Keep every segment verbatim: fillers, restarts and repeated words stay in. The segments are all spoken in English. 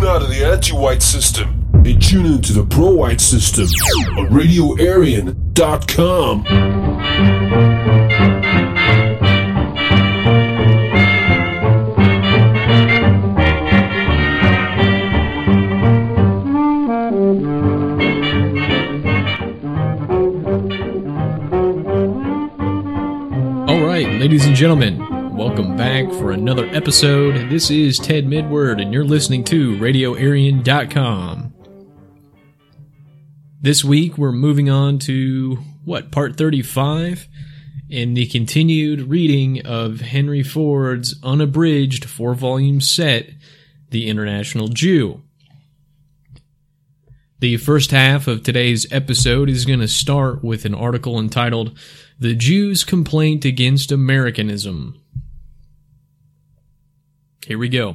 tune out of the anti-white system and tune into the pro-white system on radio arian dot com. Ladies and gentlemen, welcome back for another episode. This is Ted Midward, and you're listening to radio arian dot com. This week, we're moving on to, what, part thirty-five? In the continued reading of Henry Ford's unabridged four-volume set, The International Jew. The first half of today's episode is going to start with an article entitled, The Jews' Complaint Against Americanism. Here we go.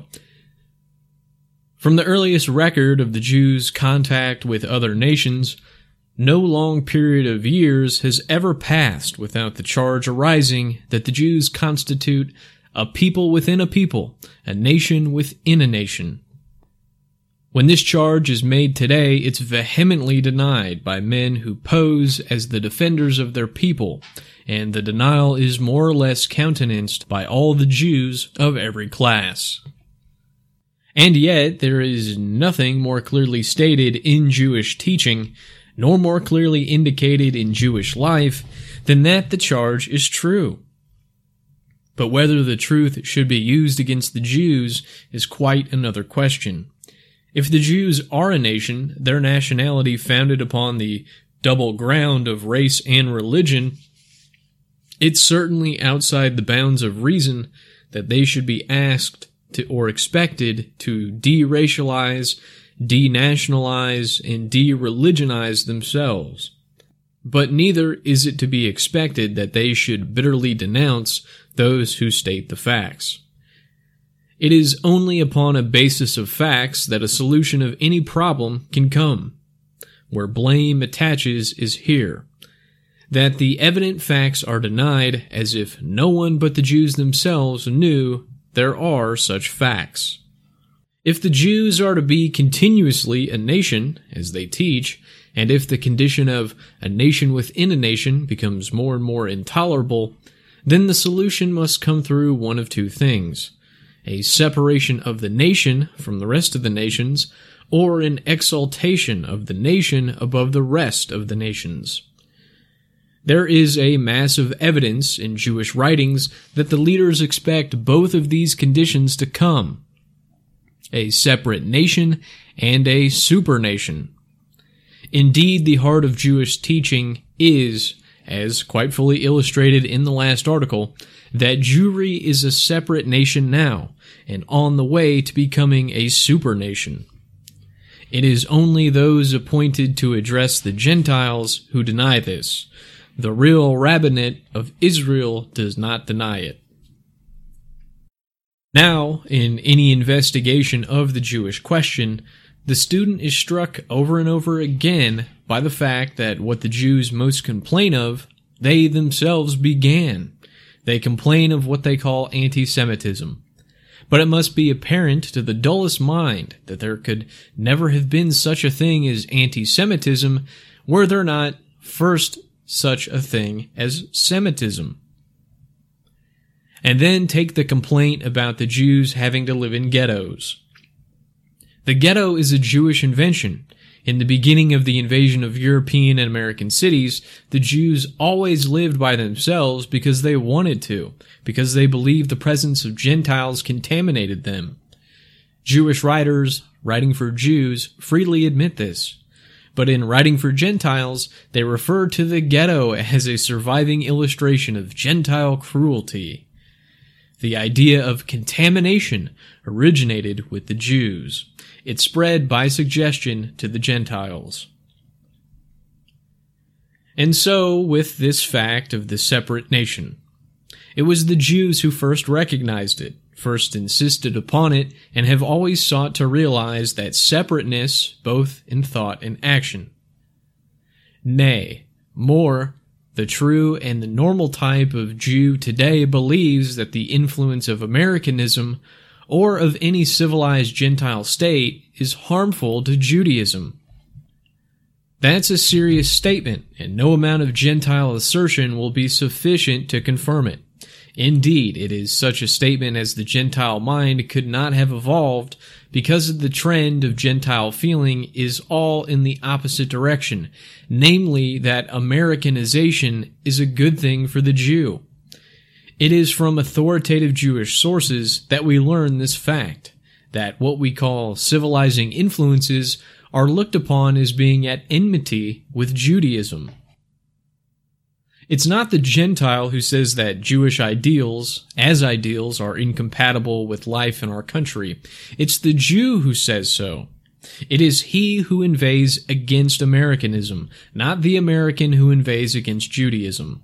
From the earliest record of the Jews' contact with other nations, no long period of years has ever passed without the charge arising that the Jews constitute a people within a people, a nation within a nation. When this charge is made today, it's vehemently denied by men who pose as the defenders of their people, and the denial is more or less countenanced by all the Jews of every class. And yet, there is nothing more clearly stated in Jewish teaching, nor more clearly indicated in Jewish life, than that the charge is true. But whether the truth should be used against the Jews is quite another question. If the Jews are a nation, their nationality founded upon the double ground of race and religion, it's certainly outside the bounds of reason that they should be asked to or expected to de-racialize, denationalize, and de-religionize themselves. But neither is it to be expected that they should bitterly denounce those who state the facts. It is only upon a basis of facts that a solution of any problem can come. Where blame attaches is here. That the evident facts are denied as if no one but the Jews themselves knew there are such facts. If the Jews are to be continuously a nation, as they teach, and if the condition of a nation within a nation becomes more and more intolerable, then the solution must come through one of two things. A separation of the nation from the rest of the nations, or an exaltation of the nation above the rest of the nations. There is a mass of evidence in Jewish writings that the leaders expect both of these conditions to come. A separate nation and a supernation. Indeed, the heart of Jewish teaching is, as quite fully illustrated in the last article, that Jewry is a separate nation now, and on the way to becoming a supernation. It is only those appointed to address the Gentiles who deny this. The real rabbinate of Israel does not deny it. Now, in any investigation of the Jewish question, the student is struck over and over again by the fact that what the Jews most complain of, they themselves began. They complain of what they call anti-Semitism. But it must be apparent to the dullest mind that there could never have been such a thing as anti-Semitism were there not first such a thing as Semitism. And then take the complaint about the Jews having to live in ghettos. The ghetto is a Jewish invention. In the beginning of the invasion of European and American cities, the Jews always lived by themselves because they wanted to, because they believed the presence of Gentiles contaminated them. Jewish writers, writing for Jews, freely admit this. But in writing for Gentiles, they refer to the ghetto as a surviving illustration of Gentile cruelty. The idea of contamination originated with the Jews. It spread by suggestion to the Gentiles. And so, with this fact of the separate nation, it was the Jews who first recognized it, first insisted upon it, and have always sought to realize that separateness both in thought and action. Nay, more, the true and the normal type of Jew today believes that the influence of Americanism or of any civilized Gentile state is harmful to Judaism. That's a serious statement, and no amount of Gentile assertion will be sufficient to confirm it. Indeed, it is such a statement as the Gentile mind could not have evolved because of the trend of Gentile feeling is all in the opposite direction, namely that Americanization is a good thing for the Jew. It is from authoritative Jewish sources that we learn this fact, that what we call civilizing influences are looked upon as being at enmity with Judaism. It's not the Gentile who says that Jewish ideals, as ideals, are incompatible with life in our country. It's the Jew who says so. It is he who inveighs against Americanism, not the American who inveighs against Judaism.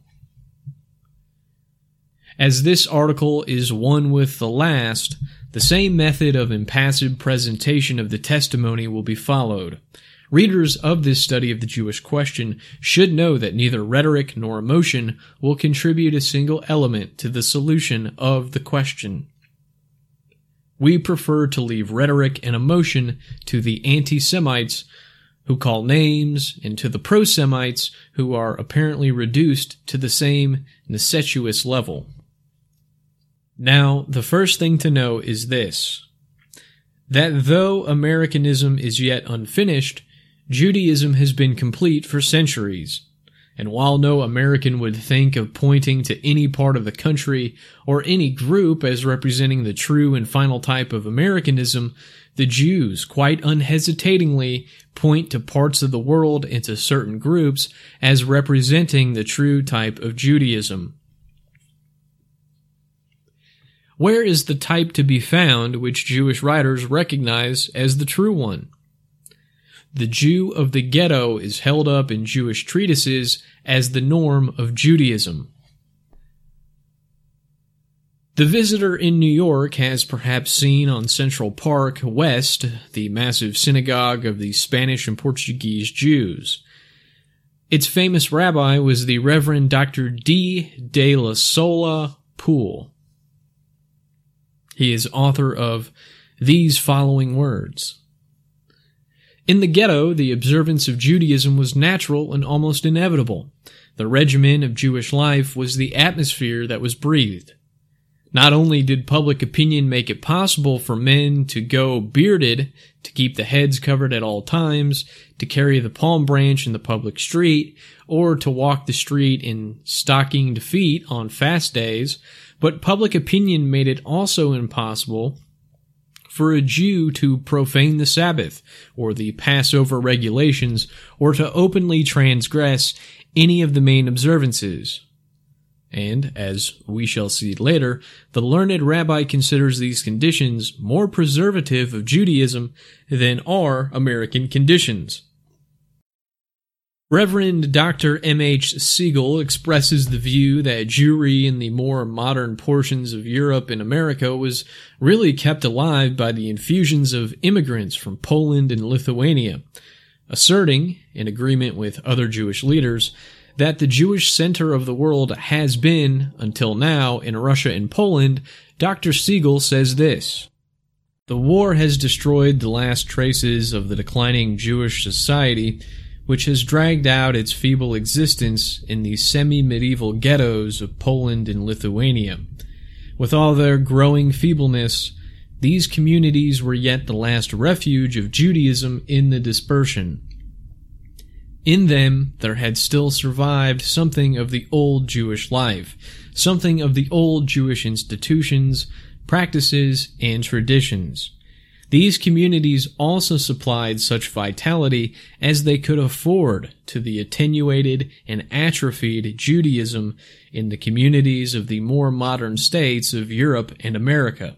As this article is one with the last, the same method of impassive presentation of the testimony will be followed. Readers of this study of the Jewish question should know that neither rhetoric nor emotion will contribute a single element to the solution of the question. We prefer to leave rhetoric and emotion to the anti-Semites who call names and to the pro-Semites who are apparently reduced to the same necessitous level. Now, the first thing to know is this, that though Americanism is yet unfinished, Judaism has been complete for centuries, and while no American would think of pointing to any part of the country or any group as representing the true and final type of Americanism, the Jews quite unhesitatingly point to parts of the world and to certain groups as representing the true type of Judaism. Where is the type to be found which Jewish writers recognize as the true one? The Jew of the ghetto is held up in Jewish treatises as the norm of Judaism. The visitor in New York has perhaps seen on Central Park West the massive synagogue of the Spanish and Portuguese Jews. Its famous rabbi was the Reverend Doctor D. de la Sola Poole. He is author of these following words. In the ghetto, the observance of Judaism was natural and almost inevitable. The regimen of Jewish life was the atmosphere that was breathed. Not only did public opinion make it possible for men to go bearded, to keep the heads covered at all times, to carry the palm branch in the public street, or to walk the street in stockinged feet on fast days, but public opinion made it also impossible for a Jew to profane the Sabbath, or the Passover regulations, or to openly transgress any of the main observances. And, as we shall see later, the learned rabbi considers these conditions more preservative of Judaism than are American conditions. Reverend Doctor M H Siegel expresses the view that Jewry in the more modern portions of Europe and America was really kept alive by the infusions of immigrants from Poland and Lithuania, asserting, in agreement with other Jewish leaders, that the Jewish center of the world has been, until now, in Russia and Poland. Doctor Siegel says this, "The war has destroyed the last traces of the declining Jewish society, which has dragged out its feeble existence in the semi-medieval ghettos of Poland and Lithuania. With all their growing feebleness, these communities were yet the last refuge of Judaism in the dispersion. In them there had still survived something of the old Jewish life, something of the old Jewish institutions, practices, and traditions. These communities also supplied such vitality as they could afford to the attenuated and atrophied Judaism in the communities of the more modern states of Europe and America."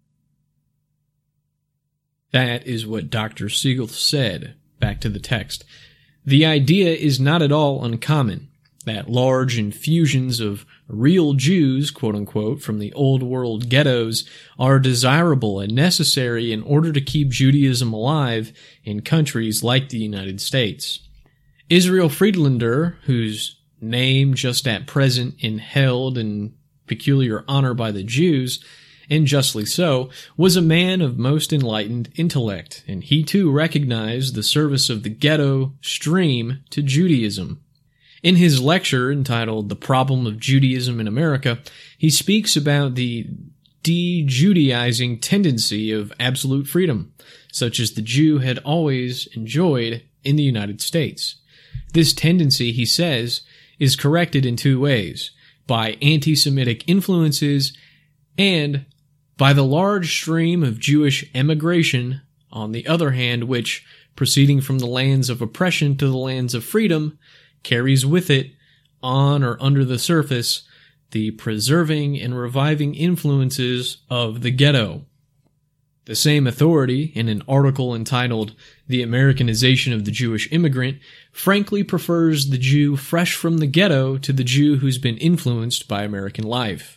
That is what Doctor Siegel said. Back to the text. The idea is not at all uncommon, that large infusions of real Jews, quote-unquote, from the old world ghettos are desirable and necessary in order to keep Judaism alive in countries like the United States. Israel Friedlander, whose name just at present is held in peculiar honor by the Jews, and justly so, was a man of most enlightened intellect, and he too recognized the service of the ghetto stream to Judaism. In his lecture entitled The Problem of Judaism in America, he speaks about the de-Judaizing tendency of absolute freedom, such as the Jew had always enjoyed in the United States. This tendency, he says, is corrected in two ways, by anti-Semitic influences and by the large stream of Jewish emigration, on the other hand, which, proceeding from the lands of oppression to the lands of freedom, carries with it, on or under the surface, the preserving and reviving influences of the ghetto. The same authority, in an article entitled The Americanization of the Jewish Immigrant, frankly prefers the Jew fresh from the ghetto to the Jew who's been influenced by American life.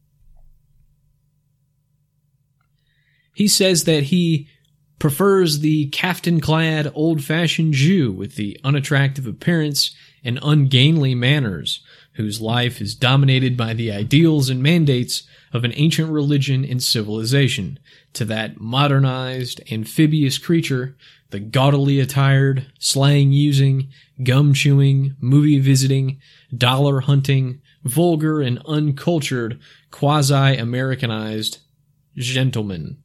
He says that he prefers the kaftan-clad, old-fashioned Jew with the unattractive appearance and ungainly manners, whose life is dominated by the ideals and mandates of an ancient religion and civilization, to that modernized, amphibious creature, the gaudily attired, slang-using, gum-chewing, movie-visiting, dollar-hunting, vulgar and uncultured, quasi-Americanized gentleman.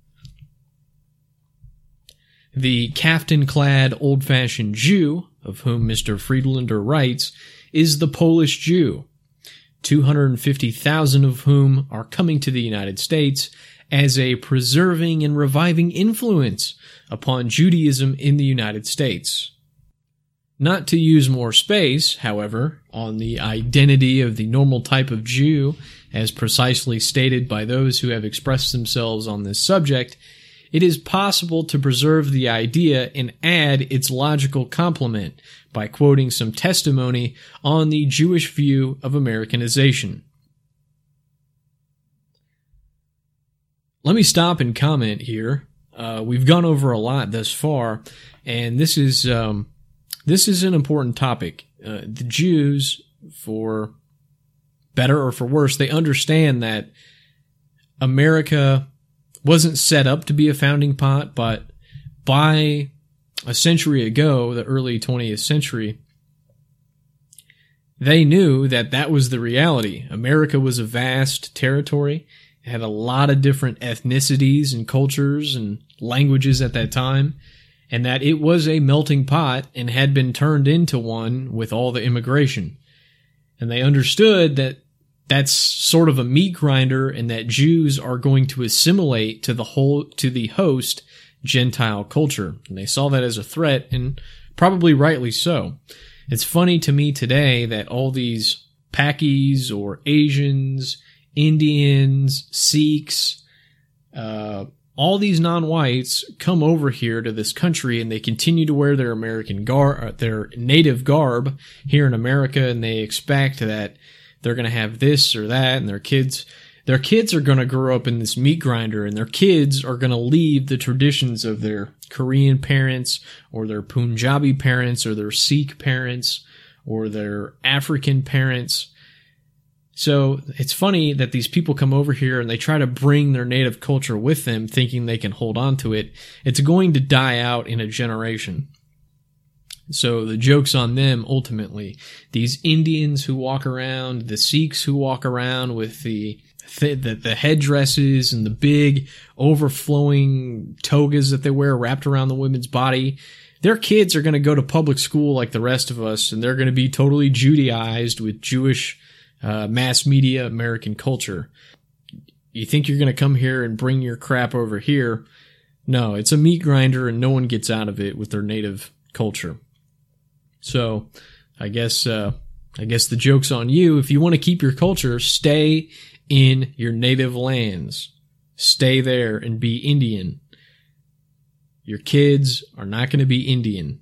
The kaftan-clad, old-fashioned Jew, of whom Mister Friedlander writes, is the Polish Jew, two hundred fifty thousand of whom are coming to the United States as a preserving and reviving influence upon Judaism in the United States. Not to use more space, however, on the identity of the normal type of Jew, as precisely stated by those who have expressed themselves on this subject, it is possible to preserve the idea and add its logical complement by quoting some testimony on the Jewish view of Americanization. Let me stop and comment here. Uh, we've gone over a lot thus far, and this is um, this is an important topic. Uh, the Jews, for better or for worse, they understand that America wasn't set up to be a founding pot, but by a century ago, the early twentieth century, they knew that that was the reality. America was a vast territory. It had a lot of different ethnicities and cultures and languages at that time, and that it was a melting pot and had been turned into one with all the immigration. And they understood that that's sort of a meat grinder, and that Jews are going to assimilate to the whole, to the host Gentile culture. And they saw that as a threat, and probably rightly so. It's funny to me today that all these Pakis or Asians, Indians, Sikhs, uh, all these non-whites come over here to this country, and they continue to wear their American gar, their native garb here in America, and they expect that they're going to have this or that, and their kids, their kids are going to grow up in this meat grinder, and their kids are going to leave the traditions of their Korean parents, or their Punjabi parents, or their Sikh parents, or their African parents. So it's funny that these people come over here and they try to bring their native culture with them, thinking they can hold on to it. It's going to die out in a generation. So the joke's on them, ultimately. These Indians who walk around, the Sikhs who walk around with the the, the headdresses and the big overflowing togas that they wear wrapped around the women's body, their kids are going to go to public school like the rest of us, and they're going to be totally Judaized with Jewish uh, mass media American culture. You think you're going to come here and bring your crap over here? No, it's a meat grinder, and no one gets out of it with their native culture. So, I guess uh, I guess the joke's on you. If you want to keep your culture, stay in your native lands. Stay there and be Indian. Your kids are not going to be Indian.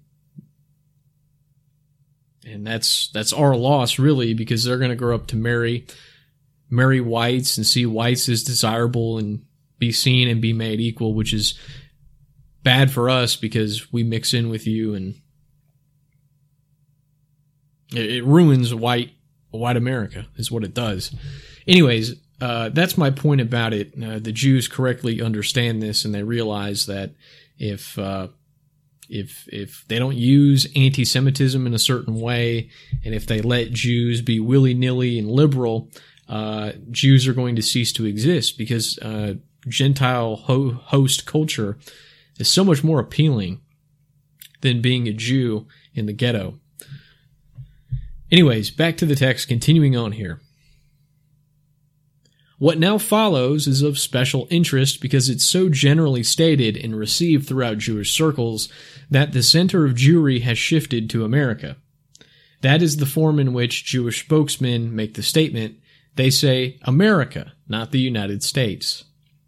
And that's that's our loss, really, because they're going to grow up to marry, marry whites and see whites as desirable and be seen and be made equal, which is bad for us because we mix in with you, and it ruins white white America, is what it does. Anyways, uh, that's my point about it. Uh, the Jews correctly understand this, and they realize that if uh, if if they don't use anti-Semitism in a certain way, and if they let Jews be willy-nilly and liberal, uh, Jews are going to cease to exist, because uh, Gentile ho- host culture is so much more appealing than being a Jew in the ghetto. Anyways, back to the text, continuing on here. What now follows is of special interest because it's so generally stated and received throughout Jewish circles that the center of Jewry has shifted to America. That is the form in which Jewish spokesmen make the statement. They say America, not the United States.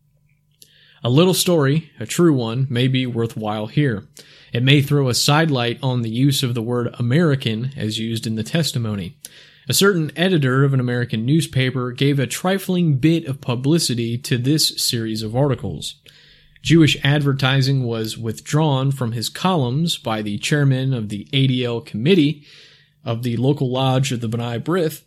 A little story, a true one, may be worthwhile here. It may throw a sidelight on the use of the word American as used in the testimony. A certain editor of an American newspaper gave a trifling bit of publicity to this series of articles. Jewish advertising was withdrawn from his columns by the chairman of the A D L committee of the local lodge of the B'nai B'rith,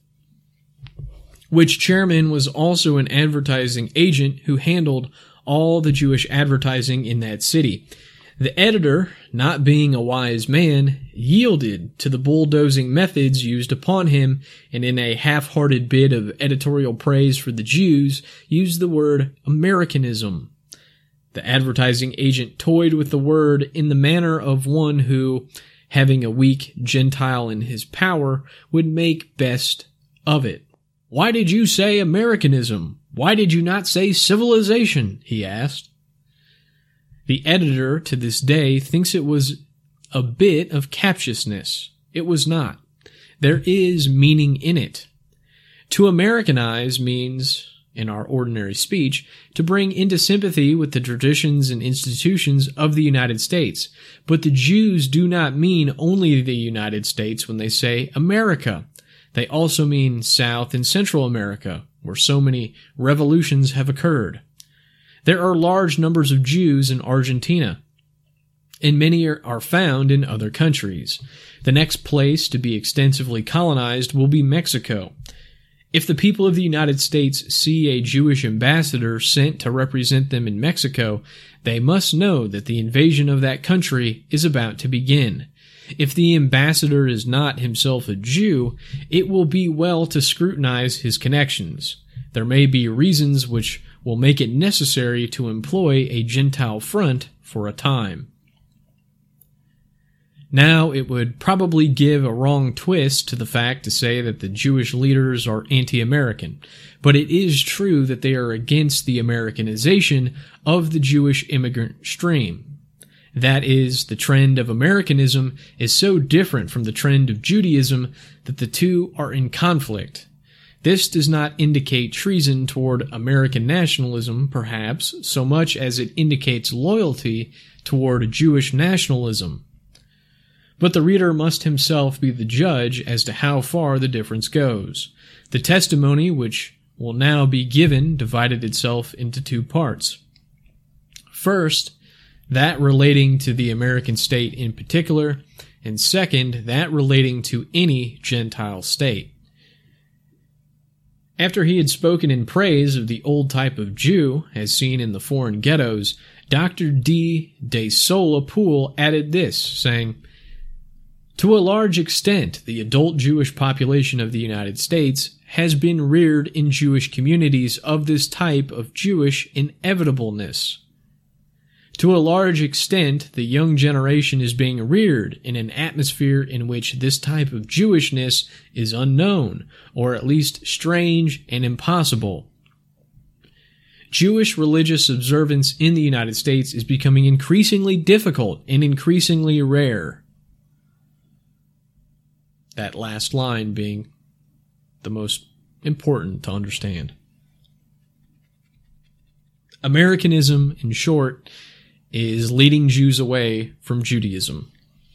which chairman was also an advertising agent who handled all the Jewish advertising in that city. The editor, not being a wise man, yielded to the bulldozing methods used upon him, and in a half-hearted bit of editorial praise for the Jews, used the word Americanism. The advertising agent toyed with the word in the manner of one who, having a weak Gentile in his power, would make best of it. "Why did you say Americanism? Why did you not say civilization?" he asked. The editor, to this day, thinks it was a bit of captiousness. It was not. There is meaning in it. To Americanize means, in our ordinary speech, to bring into sympathy with the traditions and institutions of the United States. But the Jews do not mean only the United States when they say America. They also mean South and Central America, where so many revolutions have occurred. There are large numbers of Jews in Argentina, and many are found in other countries. The next place to be extensively colonized will be Mexico. If the people of the United States see a Jewish ambassador sent to represent them in Mexico, they must know that the invasion of that country is about to begin. If the ambassador is not himself a Jew, it will be well to scrutinize his connections. There may be reasons which will make it necessary to employ a Gentile front for a time. Now, it would probably give a wrong twist to the fact to say that the Jewish leaders are anti-American, but it is true that they are against the Americanization of the Jewish immigrant stream. That is, the trend of Americanism is so different from the trend of Judaism that the two are in conflict. This does not indicate treason toward American nationalism, perhaps, so much as it indicates loyalty toward Jewish nationalism. But the reader must himself be the judge as to how far the difference goes. The testimony which will now be given divided itself into two parts. First, that relating to the American state in particular, and second, that relating to any Gentile state. After he had spoken in praise of the old type of Jew, as seen in the foreign ghettos, Doctor D. de Sola Poole added this, saying, "To a large extent, the adult Jewish population of the United States has been reared in Jewish communities of this type of Jewish inevitableness. To a large extent, the young generation is being reared in an atmosphere in which this type of Jewishness is unknown, or at least strange and impossible. Jewish religious observance in the United States is becoming increasingly difficult and increasingly rare." That last line being the most important to understand. Americanism, in short, is leading Jews away from Judaism.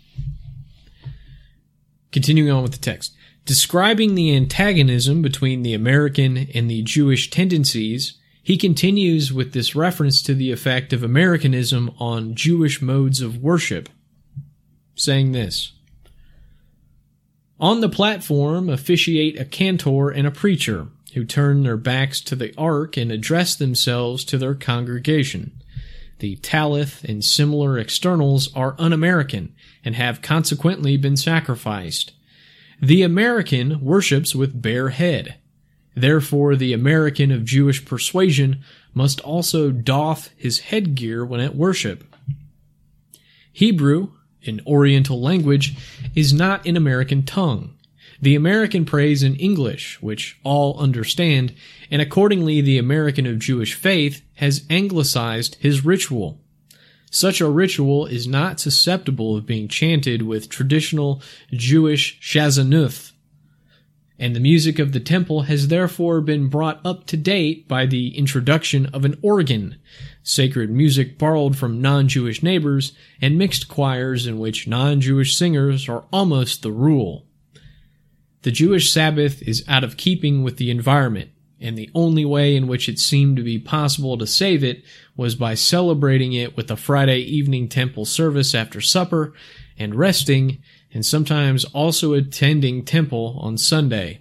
Continuing on with the text. Describing the antagonism between the American and the Jewish tendencies, he continues with this reference to the effect of Americanism on Jewish modes of worship, saying this, "On the platform officiate a cantor and a preacher, who turn their backs to the ark and address themselves to their congregation. The Talith and similar externals are un-American and have consequently been sacrificed. The American worships with bare head. Therefore, the American of Jewish persuasion must also doff his headgear when at worship. Hebrew, an Oriental language, is not an American tongue. The American prays in English, which all understand, and accordingly the American of Jewish faith has anglicized his ritual. Such a ritual is not susceptible of being chanted with traditional Jewish shazanuth, and the music of the temple has therefore been brought up to date by the introduction of an organ, sacred music borrowed from non-Jewish neighbors, and mixed choirs in which non-Jewish singers are almost the rule. The Jewish Sabbath is out of keeping with the environment, and the only way in which it seemed to be possible to save it was by celebrating it with a Friday evening temple service after supper, and resting, and sometimes also attending temple on Sunday.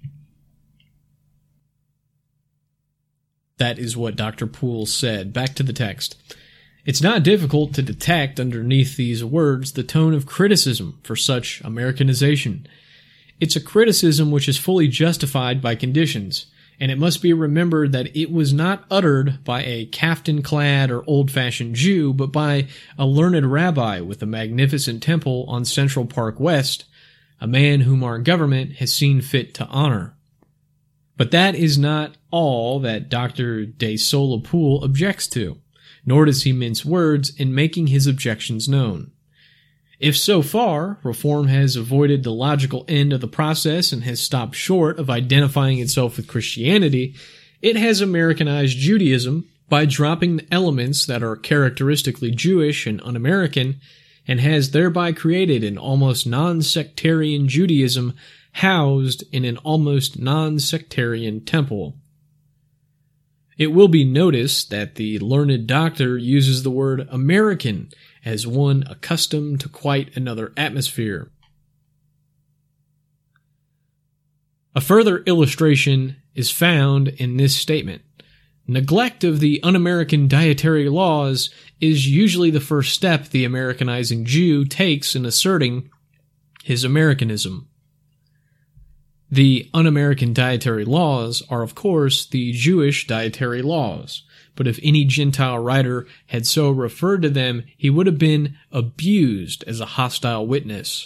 That is what Doctor Poole said. Back to the text. It's not difficult to detect underneath these words the tone of criticism for such Americanization. It's a criticism which is fully justified by conditions, and it must be remembered that it was not uttered by a caftan-clad or old-fashioned Jew, but by a learned rabbi with a magnificent temple on Central Park West, a man whom our government has seen fit to honor. But that is not all that Doctor De Sola Poole objects to, nor does he mince words in making his objections known. If so far, reform has avoided the logical end of the process and has stopped short of identifying itself with Christianity, it has Americanized Judaism by dropping the elements that are characteristically Jewish and un-American, and has thereby created an almost non-sectarian Judaism housed in an almost non-sectarian temple. It will be noticed that the learned doctor uses the word American as one accustomed to quite another atmosphere. A further illustration is found in this statement. Neglect of the un-American dietary laws is usually the first step the Americanizing Jew takes in asserting his Americanism. The un-American dietary laws are, of course, the Jewish dietary laws, but if any Gentile writer had so referred to them, he would have been abused as a hostile witness.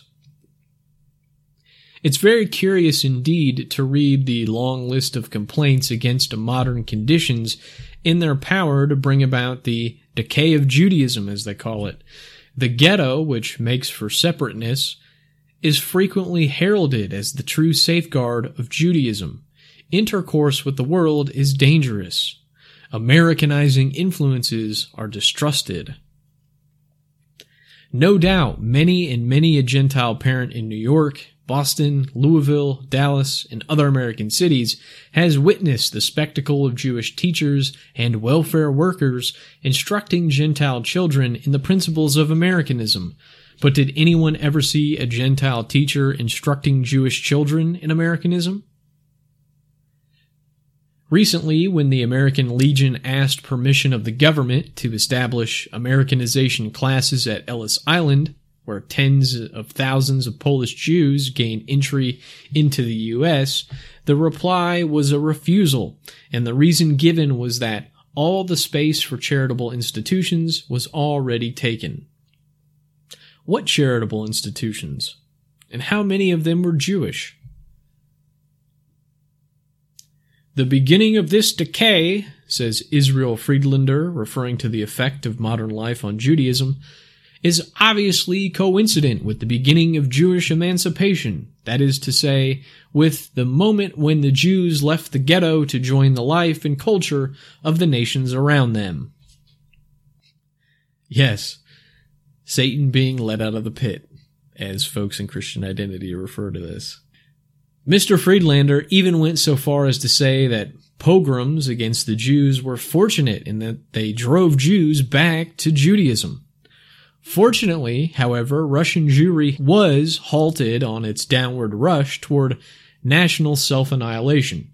It's very curious indeed to read the long list of complaints against modern conditions in their power to bring about the decay of Judaism, as they call it. The ghetto, which makes for separateness, is frequently heralded as the true safeguard of Judaism. Intercourse with the world is dangerous. Americanizing influences are distrusted. No doubt, many and many a Gentile parent in New York, Boston, Louisville, Dallas, and other American cities has witnessed the spectacle of Jewish teachers and welfare workers instructing Gentile children in the principles of Americanism. But did anyone ever see a Gentile teacher instructing Jewish children in Americanism? Recently, when the American Legion asked permission of the government to establish Americanization classes at Ellis Island, where tens of thousands of Polish Jews gained entry into the U S, the reply was a refusal, and the reason given was that all the space for charitable institutions was already taken. What charitable institutions? And how many of them were Jewish? The beginning of this decay, says Israel Friedlander, referring to the effect of modern life on Judaism, is obviously coincident with the beginning of Jewish emancipation, that is to say, with the moment when the Jews left the ghetto to join the life and culture of the nations around them. Yes, Satan being let out of the pit, as folks in Christian Identity refer to this. Mister Friedlander even went so far as to say that pogroms against the Jews were fortunate in that they drove Jews back to Judaism. Fortunately, however, Russian Jewry was halted on its downward rush toward national self-annihilation.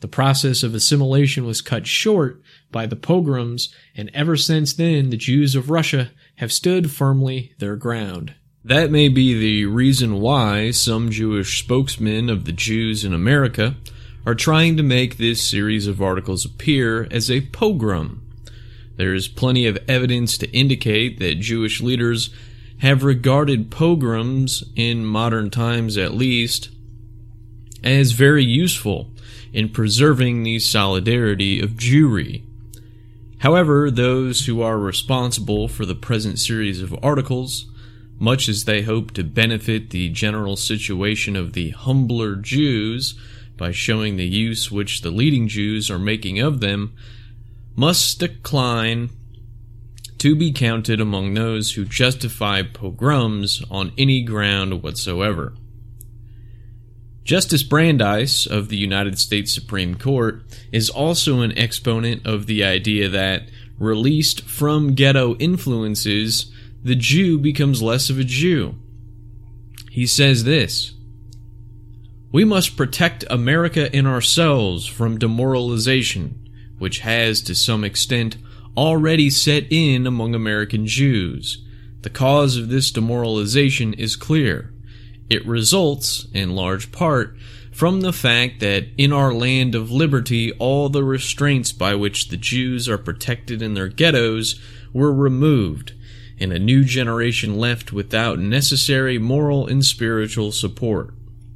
The process of assimilation was cut short by the pogroms, and ever since then the Jews of Russia have stood firmly their ground. That may be the reason why some Jewish spokesmen of the Jews in America are trying to make this series of articles appear as a pogrom. There is plenty of evidence to indicate that Jewish leaders have regarded pogroms, in modern times at least, as very useful in preserving the solidarity of Jewry. However, those who are responsible for the present series of articles, much as they hope to benefit the general situation of the humbler Jews by showing the use which the leading Jews are making of them, must decline to be counted among those who justify pogroms on any ground whatsoever. Justice Brandeis of the United States Supreme Court is also an exponent of the idea that, released from ghetto influences, the Jew becomes less of a Jew. He says this: "We must protect America and ourselves from demoralization, which has to some extent already set in among American Jews. The cause of this demoralization is clear. It results, in large part, from the fact that in our land of liberty all the restraints by which the Jews are protected in their ghettos were removed, and a new generation left without necessary moral and spiritual support."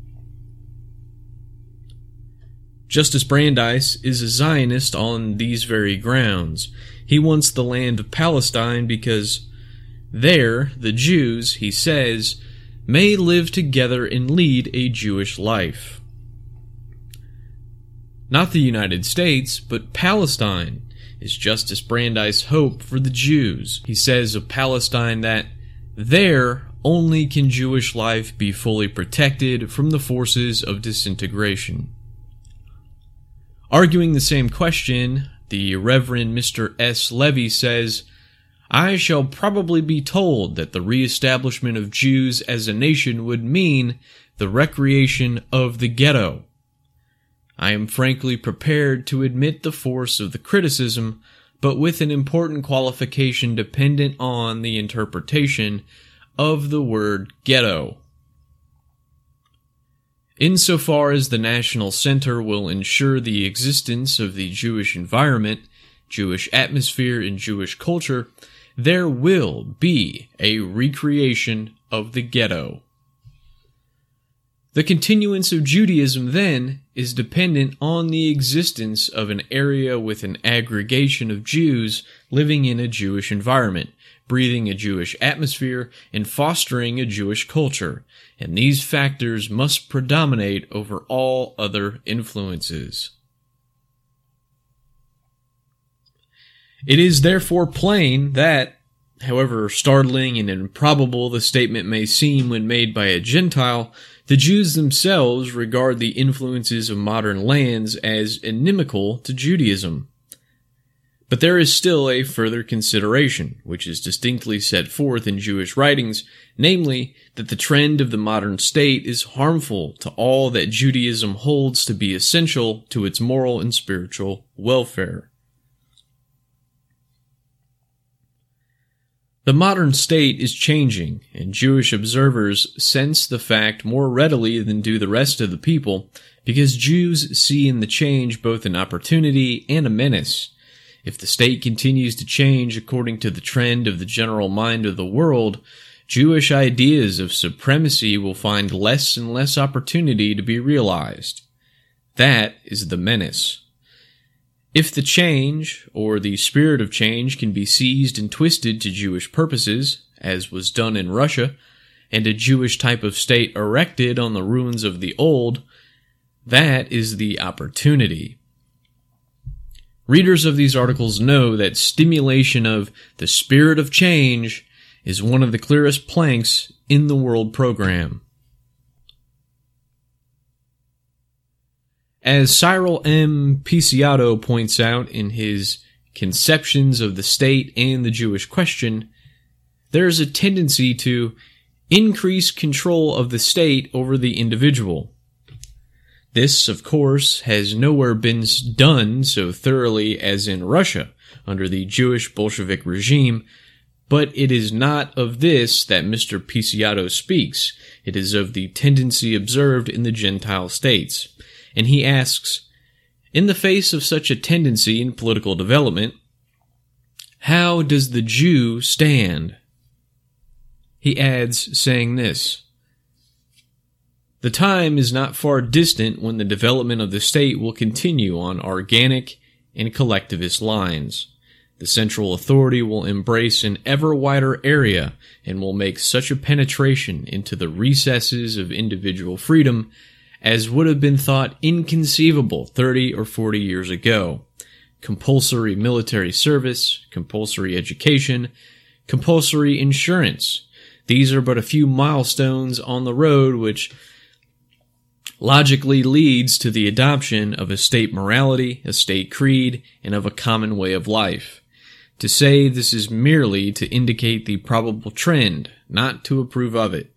Justice Brandeis is a Zionist on these very grounds. He wants the land of Palestine because there the Jews, he says, may live together and lead a Jewish life. Not the United States, but Palestine is Justice Brandeis' hope for the Jews. He says of Palestine that there only can Jewish life be fully protected from the forces of disintegration. Arguing the same question, the Reverend Mister S. Levy says, "I shall probably be told that the reestablishment of Jews as a nation would mean the recreation of the ghetto. I am frankly prepared to admit the force of the criticism, but with an important qualification dependent on the interpretation of the word ghetto. Insofar as the National Center will ensure the existence of the Jewish environment, Jewish atmosphere, and Jewish culture, there will be a recreation of the ghetto. The continuance of Judaism, then, is dependent on the existence of an area with an aggregation of Jews living in a Jewish environment, breathing a Jewish atmosphere, and fostering a Jewish culture, and these factors must predominate over all other influences. It is therefore plain that, however startling and improbable the statement may seem when made by a Gentile, the Jews themselves regard the influences of modern lands as inimical to Judaism. But there is still a further consideration, which is distinctly set forth in Jewish writings, namely, that the trend of the modern state is harmful to all that Judaism holds to be essential to its moral and spiritual welfare. The modern state is changing, and Jewish observers sense the fact more readily than do the rest of the people, because Jews see in the change both an opportunity and a menace. If the state continues to change according to the trend of the general mind of the world, Jewish ideas of supremacy will find less and less opportunity to be realized. That is the menace. If the change, or the spirit of change, can be seized and twisted to Jewish purposes, as was done in Russia, and a Jewish type of state erected on the ruins of the old, that is the opportunity. Readers of these articles know that stimulation of the spirit of change is one of the clearest planks in the world program. As Cyril M. Picciotto points out in his Conceptions of the State and the Jewish Question, there is a tendency to increase control of the state over the individual. This, of course, has nowhere been done so thoroughly as in Russia under the Jewish Bolshevik regime, but it is not of this that Mister Pisiato speaks. It is of the tendency observed in the Gentile states. And he asks, in the face of such a tendency in political development, how does the Jew stand? He adds, saying this, the time is not far distant when the development of the state will continue on organic and collectivist lines. The central authority will embrace an ever wider area and will make such a penetration into the recesses of individual freedom as would have been thought inconceivable thirty or forty years ago. Compulsory military service, compulsory education, compulsory insurance. These are but a few milestones on the road which logically leads to the adoption of a state morality, a state creed, and of a common way of life. To say this is merely to indicate the probable trend, not to approve of it.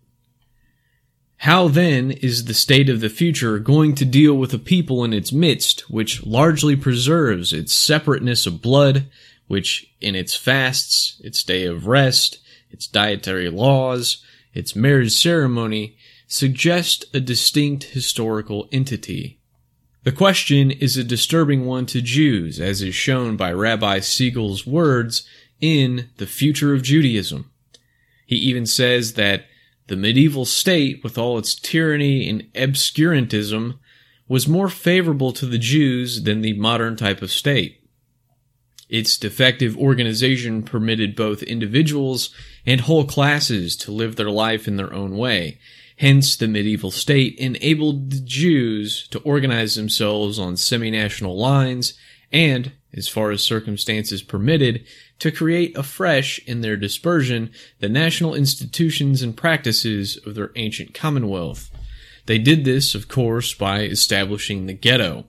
How then is the state of the future going to deal with a people in its midst which largely preserves its separateness of blood, which in its fasts, its day of rest, its dietary laws, its marriage ceremony, suggest a distinct historical entity? The question is a disturbing one to Jews, as is shown by Rabbi Siegel's words in The Future of Judaism. He even says that the medieval state, with all its tyranny and obscurantism, was more favorable to the Jews than the modern type of state. Its defective organization permitted both individuals and whole classes to live their life in their own way. Hence, the medieval state enabled the Jews to organize themselves on semi-national lines and, as far as circumstances permitted, to create afresh in their dispersion the national institutions and practices of their ancient commonwealth. They did this, of course, by establishing the ghetto.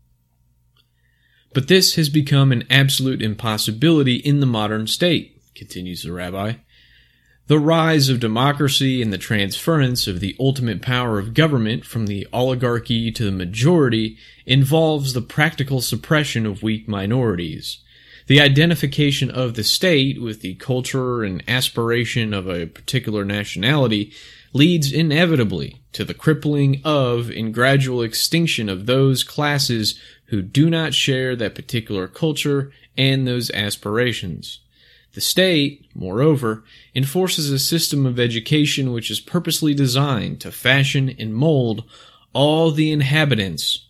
But this has become an absolute impossibility in the modern state, continues the rabbi. The rise of democracy and the transference of the ultimate power of government from the oligarchy to the majority involves the practical suppression of weak minorities. The identification of the state with the culture and aspiration of a particular nationality leads inevitably to the crippling of and gradual extinction of those classes who do not share that particular culture and those aspirations. The state, moreover, enforces a system of education which is purposely designed to fashion and mold all the inhabitants.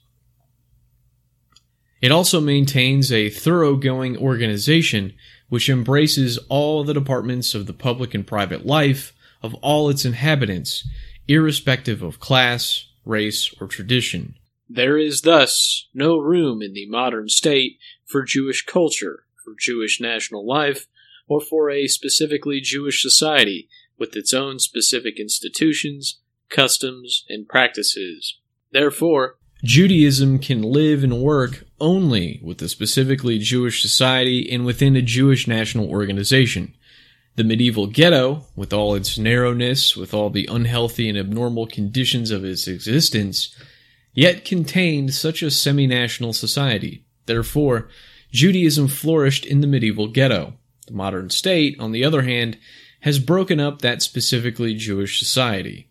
It also maintains a thoroughgoing organization which embraces all the departments of the public and private life of all its inhabitants, irrespective of class, race, or tradition. There is thus no room in the modern state for Jewish culture, for Jewish national life, or for a specifically Jewish society with its own specific institutions, customs, and practices. Therefore, Judaism can live and work only with a specifically Jewish society and within a Jewish national organization. The medieval ghetto, with all its narrowness, with all the unhealthy and abnormal conditions of its existence, yet contained such a semi-national society. Therefore, Judaism flourished in the medieval ghetto. The modern state, on the other hand, has broken up that specifically Jewish society.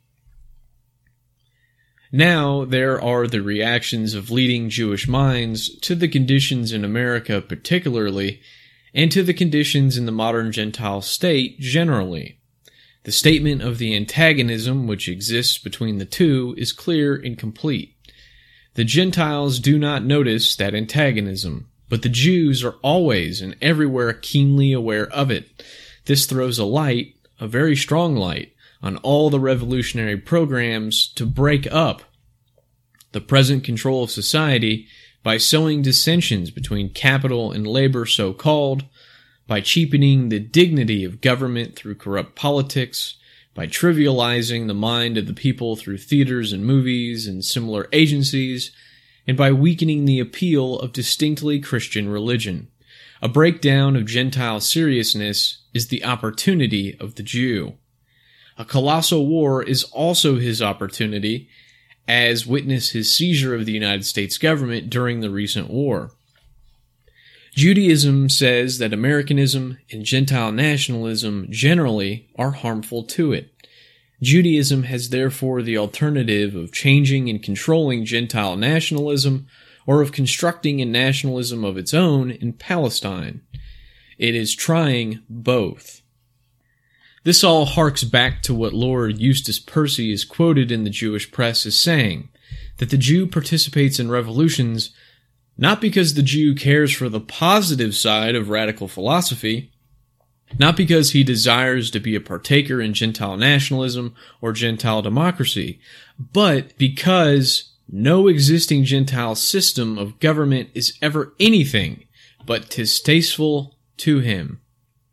Now there are the reactions of leading Jewish minds to the conditions in America particularly, and to the conditions in the modern Gentile state generally. The statement of the antagonism which exists between the two is clear and complete. The Gentiles do not notice that antagonism, but the Jews are always and everywhere keenly aware of it. This throws a light, a very strong light, on all the revolutionary programs to break up the present control of society by sowing dissensions between capital and labor so-called, by cheapening the dignity of government through corrupt politics, by trivializing the mind of the people through theaters and movies and similar agencies, and by weakening the appeal of distinctly Christian religion. A breakdown of Gentile seriousness is the opportunity of the Jew. A colossal war is also his opportunity, as witness his seizure of the United States government during the recent war. Judaism says that Americanism and Gentile nationalism generally are harmful to it. Judaism has therefore the alternative of changing and controlling Gentile nationalism or of constructing a nationalism of its own in Palestine. It is trying both. This all harks back to what Lord Eustace Percy is quoted in the Jewish press as saying, that the Jew participates in revolutions not because the Jew cares for the positive side of radical philosophy, not because he desires to be a partaker in Gentile nationalism or Gentile democracy, but because no existing Gentile system of government is ever anything but distasteful to him.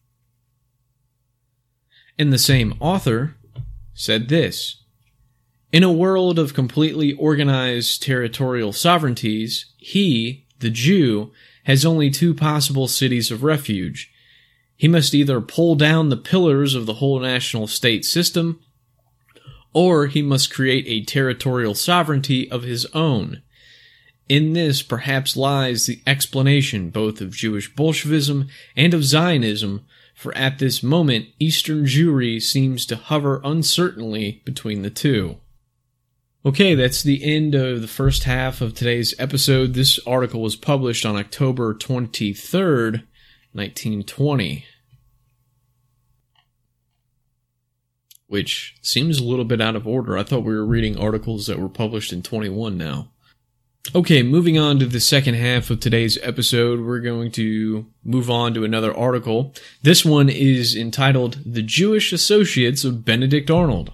And the same author said this, "In a world of completely organized territorial sovereignties, he, the Jew, has only two possible cities of refuge. He must either pull down the pillars of the whole national state system, or he must create a territorial sovereignty of his own. In this perhaps lies the explanation both of Jewish Bolshevism and of Zionism, for at this moment Eastern Jewry seems to hover uncertainly between the two." Okay, that's the end of the first half of today's episode. This article was published on October twenty-third, nineteen twenty. Which seems a little bit out of order. I thought we were reading articles that were published in twenty-one now. Okay, moving on to the second half of today's episode, we're going to move on to another article. This one is entitled "The Jewish Associates of Benedict Arnold."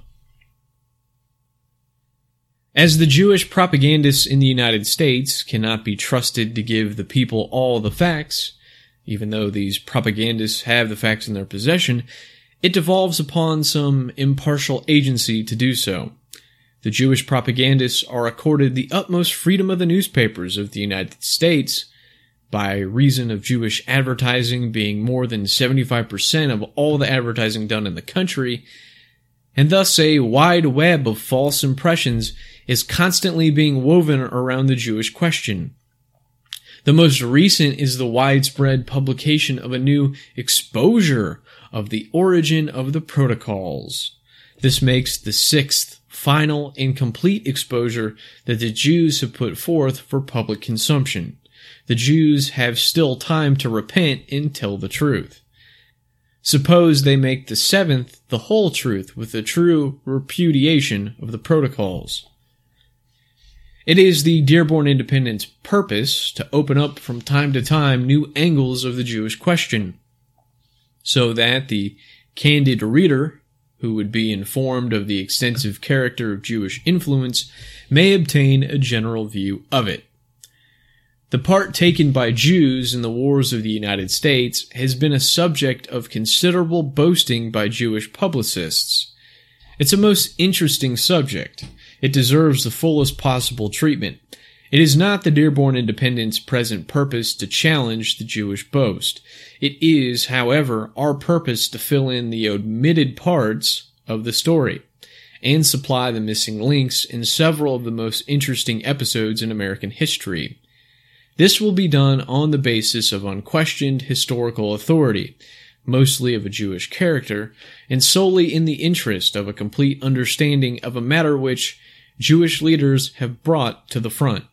As the Jewish propagandists in the United States cannot be trusted to give the people all the facts, even though these propagandists have the facts in their possession, it devolves upon some impartial agency to do so. The Jewish propagandists are accorded the utmost freedom of the newspapers of the United States, by reason of Jewish advertising being more than seventy-five percent of all the advertising done in the country, and thus a wide web of false impressions is constantly being woven around the Jewish question. The most recent is the widespread publication of a new exposure of the origin of the protocols. This makes the sixth, final, and complete exposure that the Jews have put forth for public consumption. The Jews have still time to repent and tell the truth. Suppose they make the seventh the whole truth with a true repudiation of the protocols. It is the Dearborn Independent's purpose to open up from time to time new angles of the Jewish question, so that the candid reader, who would be informed of the extensive character of Jewish influence, may obtain a general view of it. The part taken by Jews in the wars of the United States has been a subject of considerable boasting by Jewish publicists. It's a most interesting subject. It deserves the fullest possible treatment. It is not the Dearborn Independent's present purpose to challenge the Jewish boast. It is, however, our purpose to fill in the omitted parts of the story and supply the missing links in several of the most interesting episodes in American history. This will be done on the basis of unquestioned historical authority, mostly of a Jewish character, and solely in the interest of a complete understanding of a matter which Jewish leaders have brought to the front.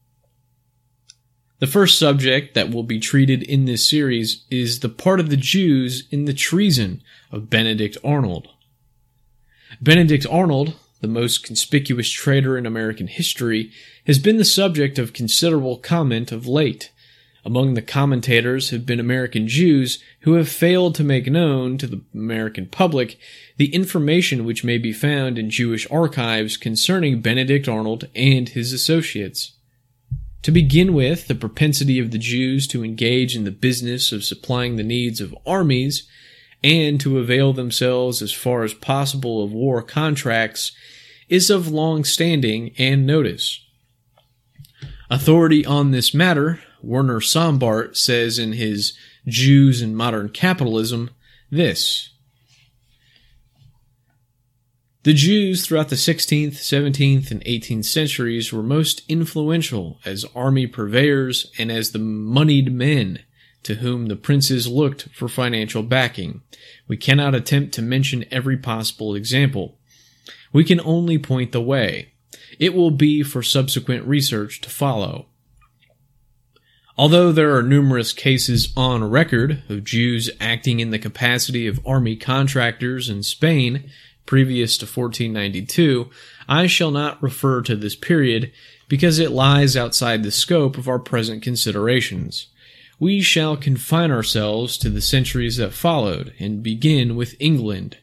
The first subject that will be treated in this series is the part of the Jews in the treason of Benedict Arnold. Benedict Arnold, the most conspicuous traitor in American history, has been the subject of considerable comment of late. Among the commentators have been American Jews who have failed to make known to the American public the information which may be found in Jewish archives concerning Benedict Arnold and his associates. To begin with, the propensity of the Jews to engage in the business of supplying the needs of armies and to avail themselves as far as possible of war contracts is of long standing and notice. Authority on this matter, Werner Sombart, says in his Jews and Modern Capitalism this: The Jews throughout the sixteenth, seventeenth, and eighteenth centuries were most influential as army purveyors and as the moneyed men to whom the princes looked for financial backing. We cannot attempt to mention every possible example. We can only point the way. It will be for subsequent research to follow. Although there are numerous cases on record of Jews acting in the capacity of army contractors in Spain previous to fourteen ninety-two, I shall not refer to this period because it lies outside the scope of our present considerations. We shall confine ourselves to the centuries that followed and begin with England.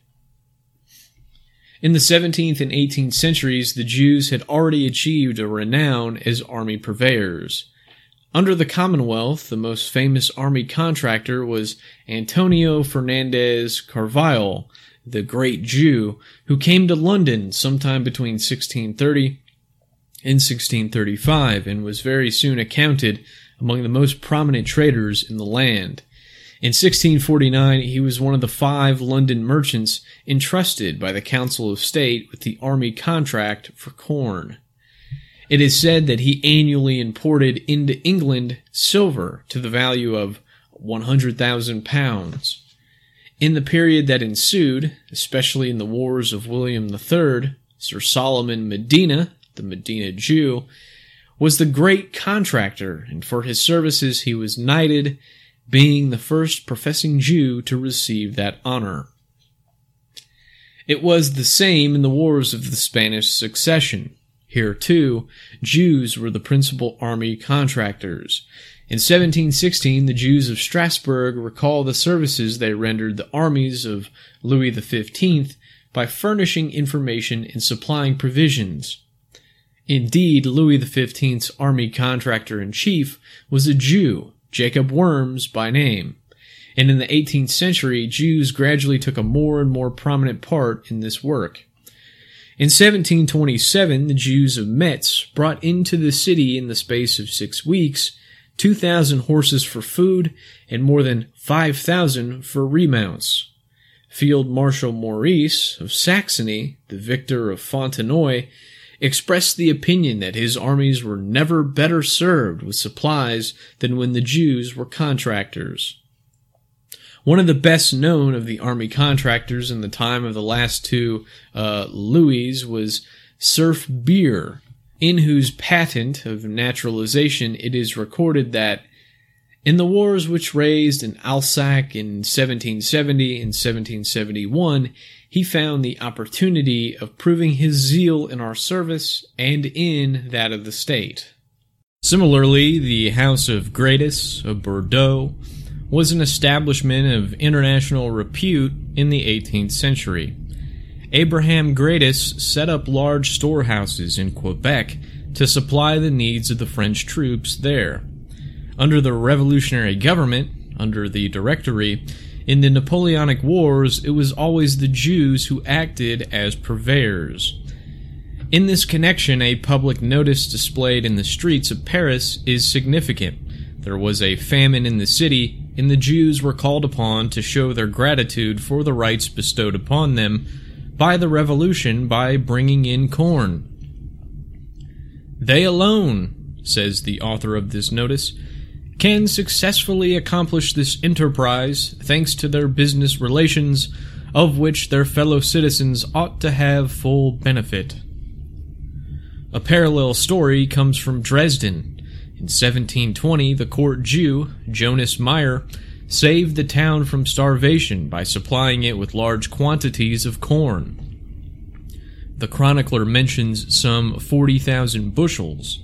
In the seventeenth and eighteenth centuries, the Jews had already achieved a renown as army purveyors. Under the Commonwealth, the most famous army contractor was Antonio Fernandez Carvajal, the Great Jew, who came to London sometime between sixteen thirty and sixteen thirty-five and was very soon accounted among the most prominent traders in the land. In sixteen forty-nine, he was one of the five London merchants entrusted by the Council of State with the army contract for corn. It is said that he annually imported into England silver to the value of one hundred thousand pounds. In the period that ensued, especially in the wars of William the Third, Sir Solomon Medina, the Medina Jew, was the great contractor, and for his services he was knighted, being the first professing Jew to receive that honor. It was the same in the wars of the Spanish Succession. Here, too, Jews were the principal army contractors. In seventeen sixteen, the Jews of Strasbourg recall the services they rendered the armies of Louis the Fifteenth by furnishing information and supplying provisions. Indeed, Louis the Fifteenth's army contractor-in-chief was a Jew, Jacob Worms by name, and in the eighteenth century, Jews gradually took a more and more prominent part in this work. In seventeen twenty-seven, the Jews of Metz brought into the city in the space of six weeks two thousand horses for food and more than five thousand for remounts. Field Marshal Maurice of Saxony, the victor of Fontenoy, expressed the opinion that his armies were never better served with supplies than when the Jews were contractors. One of the best known of the army contractors in the time of the last two uh, Louis was Cerf Beer, in whose patent of naturalization it is recorded that in the wars which raised in Alsace in seventeen seventy and seventeen seventy-one, he found the opportunity of proving his zeal in our service and in that of the state. Similarly, the House of Gradus of Bordeaux was an establishment of international repute in the eighteenth century. Abraham Gradus set up large storehouses in Quebec to supply the needs of the French troops there. Under the revolutionary government, under the Directory, in the Napoleonic Wars, it was always the Jews who acted as purveyors. In this connection, a public notice displayed in the streets of Paris is significant. There was a famine in the city, and the Jews were called upon to show their gratitude for the rights bestowed upon them by the revolution by bringing in corn. They alone, says the author of this notice, can successfully accomplish this enterprise thanks to their business relations, of which their fellow citizens ought to have full benefit. A parallel story comes from Dresden. In seventeen twenty, the court Jew, Jonas Meyer, saved the town from starvation by supplying it with large quantities of corn. The chronicler mentions some forty thousand bushels.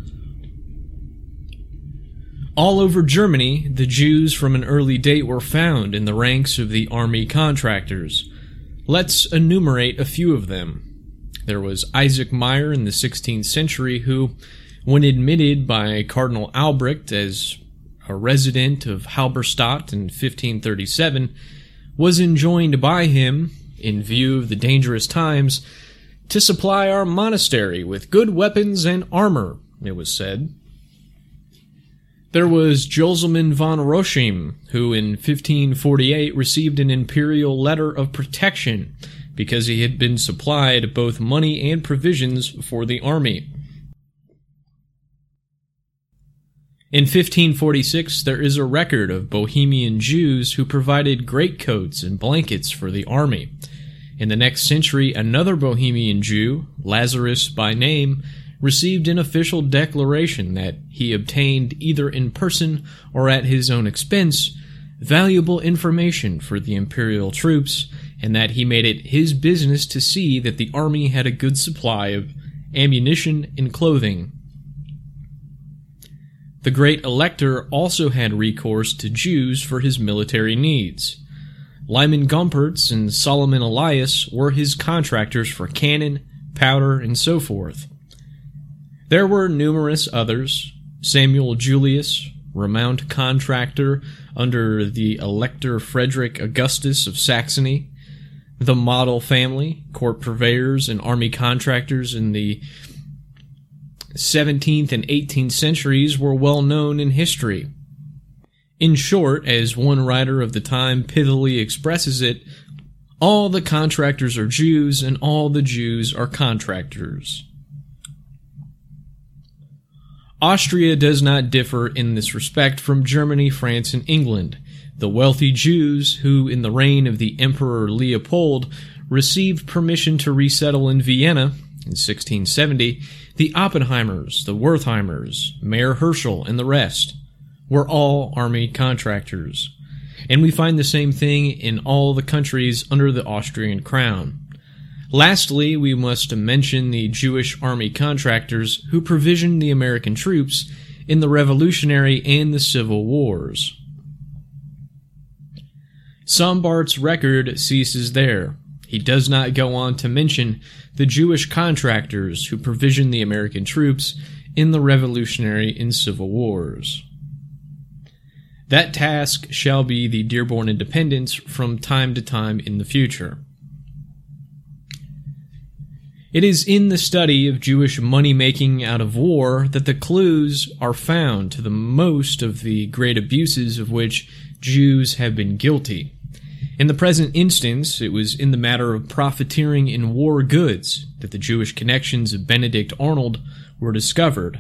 All over Germany, the Jews from an early date were found in the ranks of the army contractors. Let's enumerate a few of them. There was Isaac Meyer in the sixteenth century who, when admitted by Cardinal Albrecht as a resident of Halberstadt in fifteen thirty-seven, was enjoined by him, in view of the dangerous times, to supply our monastery with good weapons and armor, it was said. There was Joselman von Roschim, who in fifteen forty-eight received an imperial letter of protection, because he had been supplied both money and provisions for the army. In fifteen forty-six, there is a record of Bohemian Jews who provided greatcoats and blankets for the army. In the next century, another Bohemian Jew, Lazarus by name, received an official declaration that he obtained either in person or at his own expense valuable information for the imperial troops, and that he made it his business to see that the army had a good supply of ammunition and clothing. The great elector also had recourse to Jews for his military needs. Lyman Gompertz and Solomon Elias were his contractors for cannon, powder, and so forth. There were numerous others: Samuel Julius, renowned contractor under the Elector Frederick Augustus of Saxony; the Model family, court purveyors and army contractors in the seventeenth and eighteenth centuries, were well known in history. In short, as one writer of the time pithily expresses it, all the contractors are Jews, and all the Jews are contractors. Austria does not differ in this respect from Germany, France, and England. The wealthy Jews, who in the reign of the Emperor Leopold received permission to resettle in Vienna in sixteen seventy, the Oppenheimers, the Wertheimers, Mayer Herschel, and the rest, were all army contractors. And we find the same thing in all the countries under the Austrian crown. Lastly, we must mention the Jewish army contractors who provisioned the American troops in the Revolutionary and the Civil Wars. Sombart's record ceases there. He does not go on to mention the Jewish contractors who provisioned the American troops in the Revolutionary and Civil Wars. That task shall be the Dearborn Independence from time to time in the future. It is in the study of Jewish money-making out of war that the clues are found to the most of the great abuses of which Jews have been guilty. In the present instance, it was in the matter of profiteering in war goods that the Jewish connections of Benedict Arnold were discovered.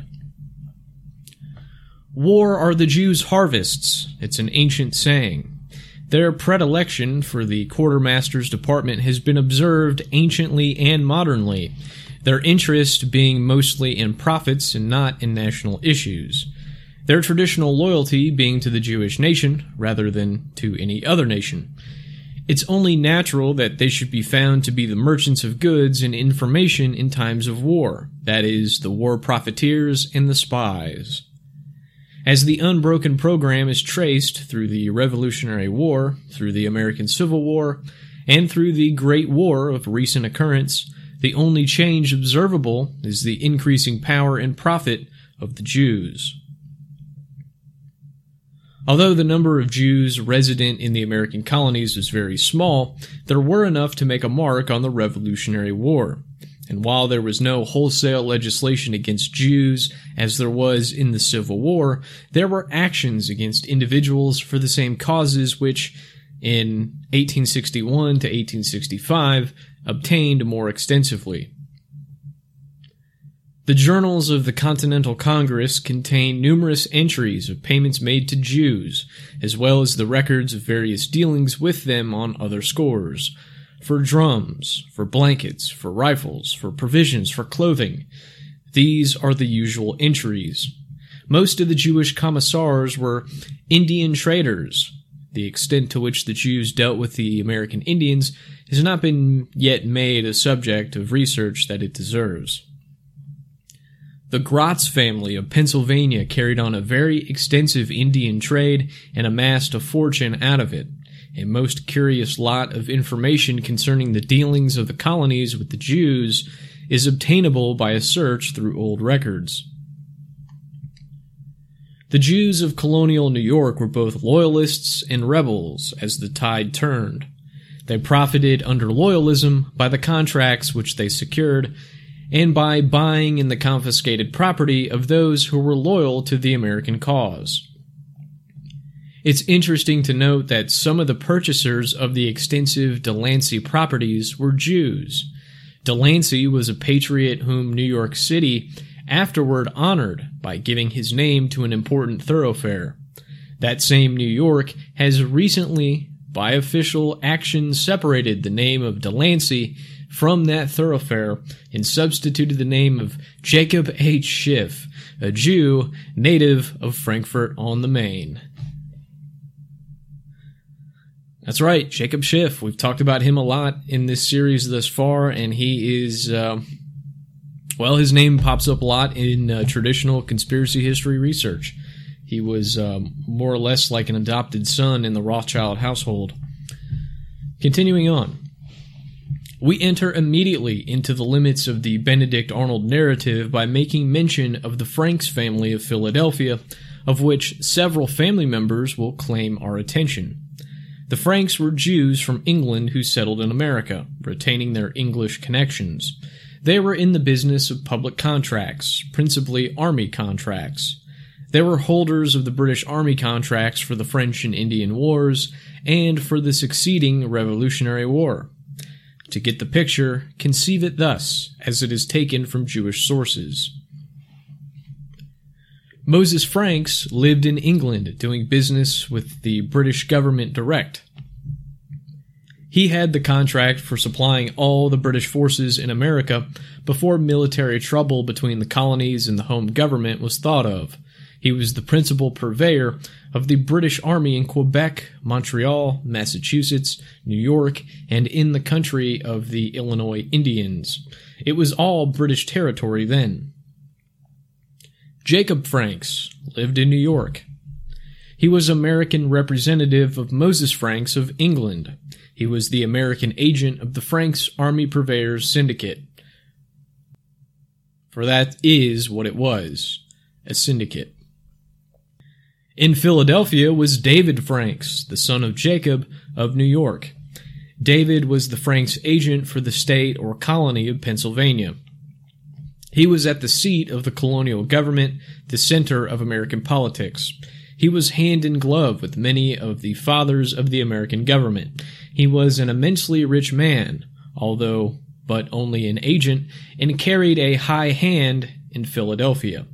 War are the Jews' harvests, it's an ancient saying. Their predilection for the quartermaster's department has been observed anciently and modernly, their interest being mostly in profits and not in national issues, their traditional loyalty being to the Jewish nation rather than to any other nation. It's only natural that they should be found to be the merchants of goods and information in times of war, that is, the war profiteers and the spies. As the unbroken program is traced through the Revolutionary War, through the American Civil War, and through the Great War of recent occurrence, the only change observable is the increasing power and profit of the Jews. Although the number of Jews resident in the American colonies was very small, there were enough to make a mark on the Revolutionary War. And while there was no wholesale legislation against Jews as there was in the Civil War, there were actions against individuals for the same causes which, in eighteen sixty-one to eighteen sixty-five, obtained more extensively. The journals of the Continental Congress contain numerous entries of payments made to Jews, as well as the records of various dealings with them on other scores, for drums, for blankets, for rifles, for provisions, for clothing. These are the usual entries. Most of the Jewish commissars were Indian traders. The extent to which the Jews dealt with the American Indians has not been yet made a subject of research that it deserves. The Gratz family of Pennsylvania carried on a very extensive Indian trade and amassed a fortune out of it. A most curious lot of information concerning the dealings of the colonies with the Jews is obtainable by a search through old records. The Jews of colonial New York were both loyalists and rebels as the tide turned. They profited under loyalism by the contracts which they secured and by buying in the confiscated property of those who were loyal to the American cause. It's interesting to note that some of the purchasers of the extensive Delancey properties were Jews. Delancey was a patriot whom New York City afterward honored by giving his name to an important thoroughfare. That same New York has recently, by official action, separated the name of Delancey from that thoroughfare and substituted the name of Jacob H. Schiff, a Jew native of Frankfurt on the Main. That's right, Jacob Schiff. We've talked about him a lot in this series thus far, and he is, uh, well, his name pops up a lot in uh, traditional conspiracy history research. He was um, more or less like an adopted son in the Rothschild household. Continuing on. We enter immediately into the limits of the Benedict Arnold narrative by making mention of the Franks family of Philadelphia, of which several family members will claim our attention. The Franks were Jews from England who settled in America, retaining their English connections. They were in the business of public contracts, principally army contracts. They were holders of the British Army contracts for the French and Indian Wars and for the succeeding Revolutionary War. To get the picture, conceive it thus, as it is taken from Jewish sources. Moses Franks lived in England doing business with the British government direct. He had the contract for supplying all the British forces in America before military trouble between the colonies and the home government was thought of. He was the principal purveyor of the British Army in Quebec, Montreal, Massachusetts, New York, and in the country of the Illinois Indians. It was all British territory then. Jacob Franks lived in New York. He was American representative of Moses Franks of England. He was the American agent of the Franks Army Purveyors Syndicate. For that is what it was, a syndicate. In Philadelphia was David Franks, the son of Jacob of New York. David was the Franks agent for the state or colony of Pennsylvania. He was at the seat of the colonial government, the center of American politics. He was hand in glove with many of the fathers of the American government. He was an immensely rich man, although but only an agent, and carried a high hand in Philadelphia.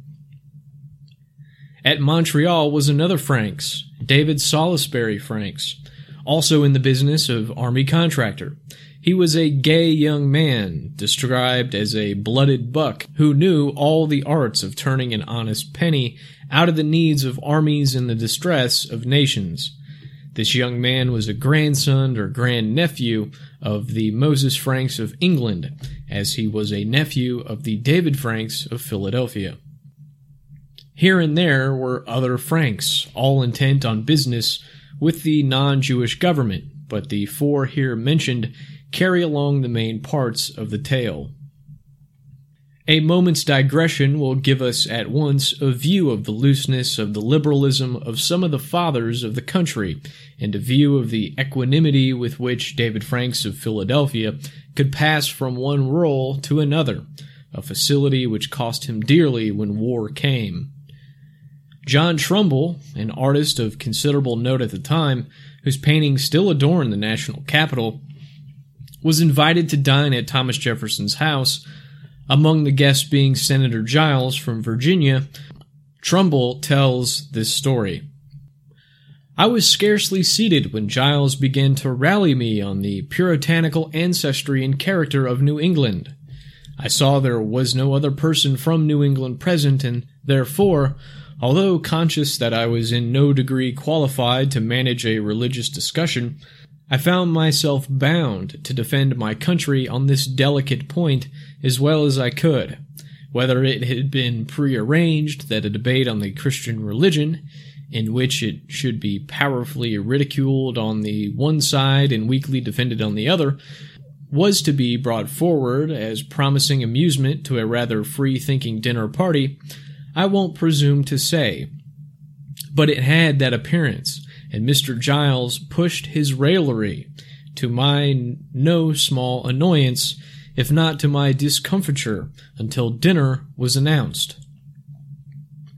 At Montreal was another Franks, David Salisbury Franks, also in the business of army contractor. He was a gay young man, described as a blooded buck, who knew all the arts of turning an honest penny out of the needs of armies and the distress of nations. This young man was a grandson or grandnephew of the Moses Franks of England, as he was a nephew of the David Franks of Philadelphia. Here and there were other Franks, all intent on business with the non-Jewish government, but the four here mentioned carry along the main parts of the tale. A moment's digression will give us at once a view of the looseness of the liberalism of some of the fathers of the country, and a view of the equanimity with which David Franks of Philadelphia could pass from one role to another, a facility which cost him dearly when war came. John Trumbull, an artist of considerable note at the time, whose paintings still adorn the national capital, was invited to dine at Thomas Jefferson's house, among the guests being Senator Giles from Virginia. Trumbull tells this story. I was scarcely seated when Giles began to rally me on the puritanical ancestry and character of New England. I saw there was no other person from New England present, and therefore, although conscious that I was in no degree qualified to manage a religious discussion, I found myself bound to defend my country on this delicate point as well as I could, whether it had been prearranged that a debate on the Christian religion, in which it should be powerfully ridiculed on the one side and weakly defended on the other, was to be brought forward as promising amusement to a rather free-thinking dinner party, I won't presume to say, but it had that appearance, and Mister Giles pushed his raillery, to my no small annoyance, if not to my discomfiture, until dinner was announced.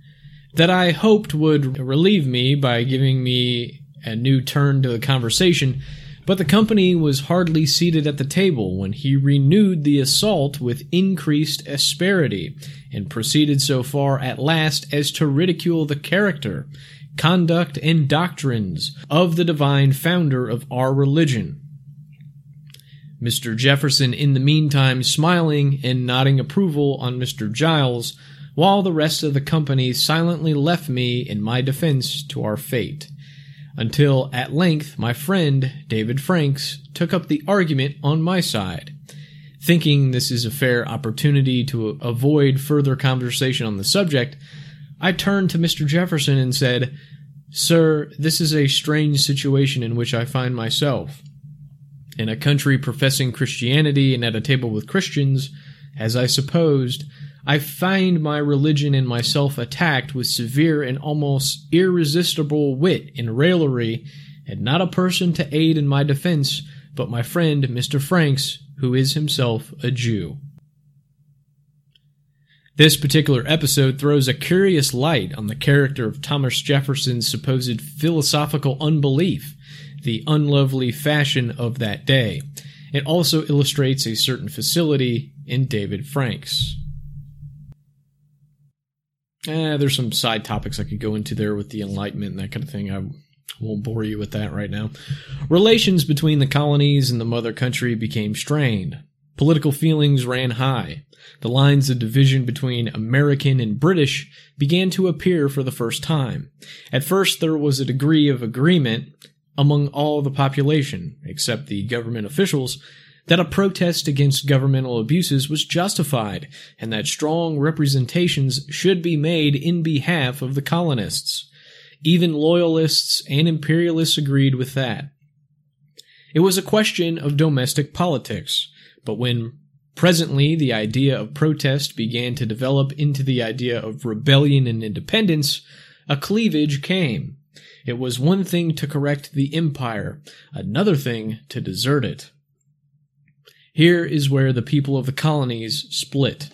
that I hoped would relieve me by giving me a new turn to the conversation, but the company was hardly seated at the table when he renewed the assault with increased asperity, and proceeded so far at last as to ridicule the character, conduct, and doctrines of the divine founder of our religion. Mister Jefferson, in the meantime, smiling and nodding approval on Mister Giles, while the rest of the company silently left me in my defense to our fate, until at length my friend David Franks took up the argument on my side. Thinking this is a fair opportunity to avoid further conversation on the subject, I turned to Mister Jefferson and said, "Sir, this is a strange situation in which I find myself. In a country professing Christianity and at a table with Christians, as I supposed, I find my religion and myself attacked with severe and almost irresistible wit and raillery, and not a person to aid in my defense but my friend Mister Franks, who is himself a Jew." This particular episode throws a curious light on the character of Thomas Jefferson's supposed philosophical unbelief, the unlovely fashion of that day. It also illustrates a certain facility in David Franks. Eh, there's some side topics I could go into there with the Enlightenment and that kind of thing. I won't bore you with that right now. Relations between the colonies and the mother country became strained. Political feelings ran high. The lines of division between American and British began to appear for the first time. At first, there was a degree of agreement among all the population, except the government officials, that a protest against governmental abuses was justified, and that strong representations should be made in behalf of the colonists. Even loyalists and imperialists agreed with that. It was a question of domestic politics, but when presently the idea of protest began to develop into the idea of rebellion and independence, a cleavage came. It was one thing to correct the empire, another thing to desert it. Here is where the people of the colonies split.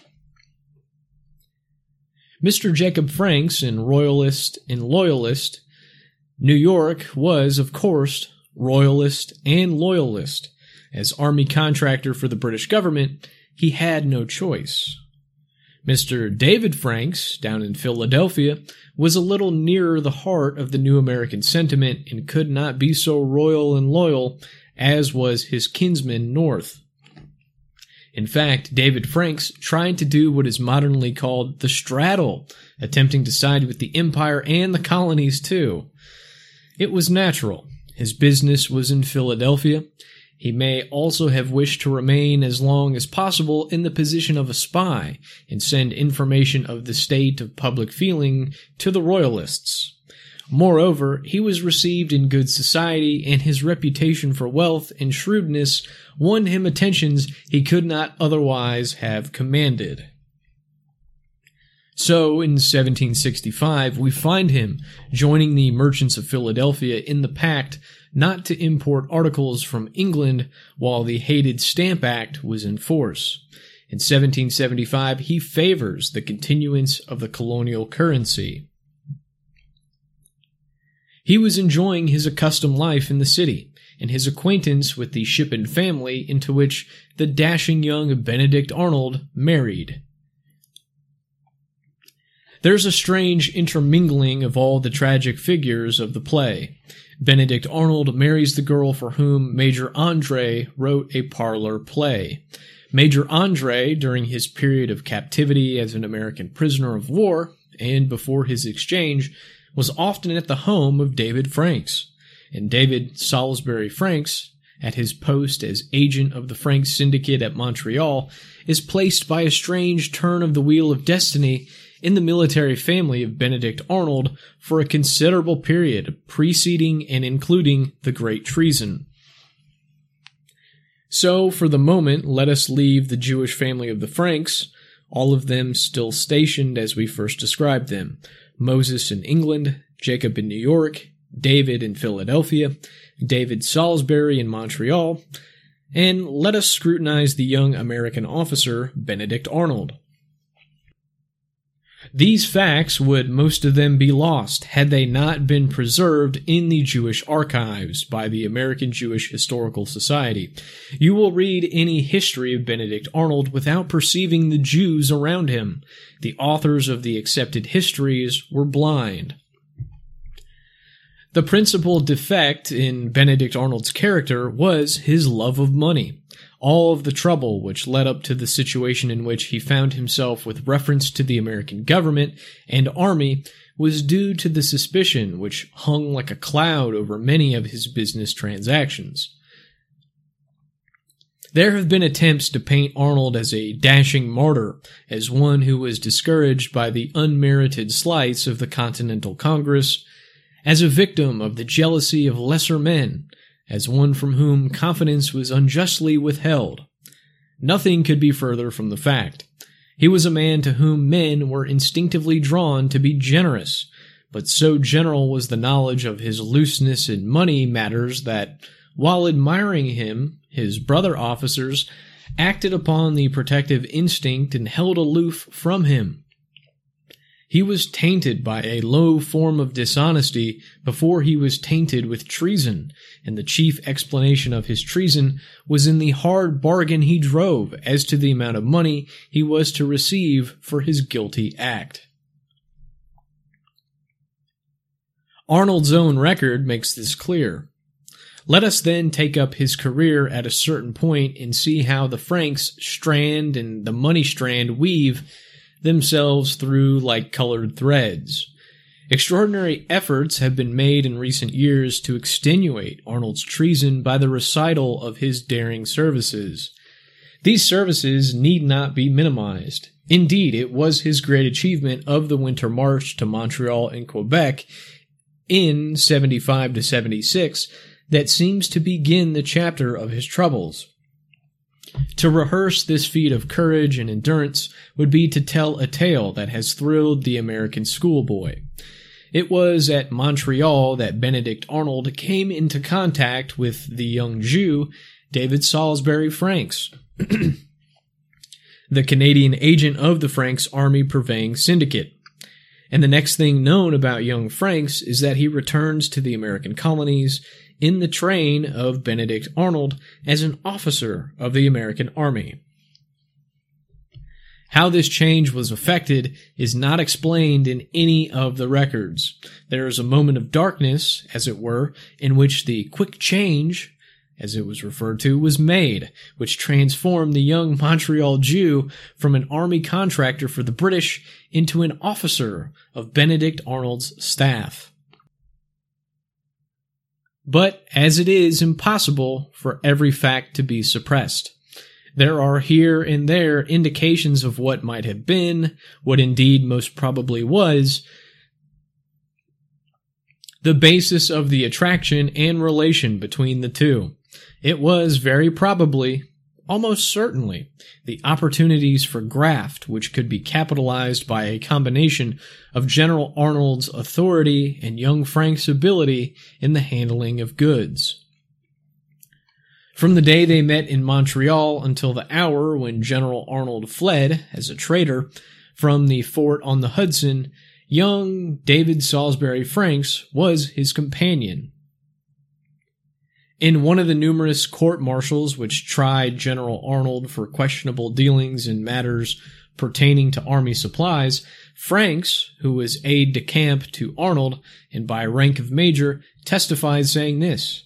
Mister Jacob Franks, in Royalist and Loyalist, New York was, of course, Royalist and Loyalist. As army contractor for the British government, he had no choice. Mister David Franks, down in Philadelphia, was a little nearer the heart of the new American sentiment and could not be so royal and loyal as was his kinsman north. In fact, David Franks tried to do what is modernly called the straddle, attempting to side with the empire and the colonies too. It was natural. His business was in Philadelphia. He may also have wished to remain as long as possible in the position of a spy and send information of the state of public feeling to the Royalists. Moreover, he was received in good society, and his reputation for wealth and shrewdness won him attentions he could not otherwise have commanded. So, in seventeen sixty-five, we find him joining the merchants of Philadelphia in the pact not to import articles from England while the hated Stamp Act was in force. In seventeen seventy-five, he favors the continuance of the colonial currency. He was enjoying his accustomed life in the city, and his acquaintance with the Shippen family into which the dashing young Benedict Arnold married. There's a strange intermingling of all the tragic figures of the play. Benedict Arnold marries the girl for whom Major Andre wrote a parlor play. Major Andre, during his period of captivity as an American prisoner of war, and before his exchange, was often at the home of David Franks. And David Salisbury Franks, at his post as agent of the Franks Syndicate at Montreal, is placed by a strange turn of the wheel of destiny in the military family of Benedict Arnold for a considerable period, preceding and including the Great Treason. So, for the moment, let us leave the Jewish family of the Franks, all of them still stationed as we first described them. Moses in England, Jacob in New York, David in Philadelphia, David Salisbury in Montreal, and let us scrutinize the young American officer, Benedict Arnold. These facts would most of them be lost had they not been preserved in the Jewish archives by the American Jewish Historical Society. You will read any history of Benedict Arnold without perceiving the Jews around him. The authors of the accepted histories were blind. The principal defect in Benedict Arnold's character was his love of money. All of the trouble which led up to the situation in which he found himself with reference to the American government and army was due to the suspicion which hung like a cloud over many of his business transactions. There have been attempts to paint Arnold as a dashing martyr, as one who was discouraged by the unmerited slights of the Continental Congress, as a victim of the jealousy of lesser men, as one from whom confidence was unjustly withheld. Nothing could be further from the fact. He was a man to whom men were instinctively drawn to be generous, but so general was the knowledge of his looseness in money matters that, while admiring him, his brother officers acted upon the protective instinct and held aloof from him. He was tainted by a low form of dishonesty before he was tainted with treason, and the chief explanation of his treason was in the hard bargain he drove as to the amount of money he was to receive for his guilty act. Arnold's own record makes this clear. Let us then take up his career at a certain point and see how the Franks strand and the money strand weave themselves through like colored threads. Extraordinary efforts have been made in recent years to extenuate Arnold's treason by the recital of his daring services. These services need not be minimized. Indeed, it was his great achievement of the winter march to Montreal and Quebec in seventy-five to seventy-six that seems to begin the chapter of his troubles. To rehearse this feat of courage and endurance would be to tell a tale that has thrilled the American schoolboy. It was at Montreal that Benedict Arnold came into contact with the young Jew, David Salisbury Franks, the Canadian agent of the Franks Army Purveying Syndicate. And the next thing known about young Franks is that he returns to the American colonies in the train of Benedict Arnold as an officer of the American Army. How this change was effected is not explained in any of the records. There is a moment of darkness, as it were, in which the quick change, as it was referred to, was made, which transformed the young Montreal Jew from an army contractor for the British into an officer of Benedict Arnold's staff. But as it is impossible for every fact to be suppressed, there are here and there indications of what might have been, what indeed most probably was, the basis of the attraction and relation between the two. It was very probably, almost certainly, the opportunities for graft which could be capitalized by a combination of General Arnold's authority and young Frank's ability in the handling of goods. From the day they met in Montreal until the hour when General Arnold fled, as a traitor, from the fort on the Hudson, young David Salisbury Franks was his companion. In one of the numerous court-martials which tried General Arnold for questionable dealings in matters pertaining to army supplies, Franks, who was aide-de-camp to Arnold and by rank of major, testified saying this: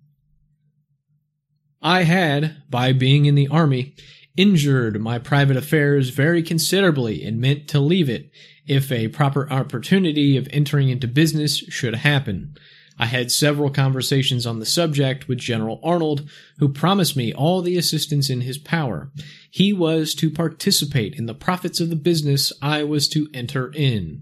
"I had, by being in the army, injured my private affairs very considerably and meant to leave it if a proper opportunity of entering into business should happen. I had several conversations on the subject with General Arnold, who promised me all the assistance in his power. He was to participate in the profits of the business I was to enter in."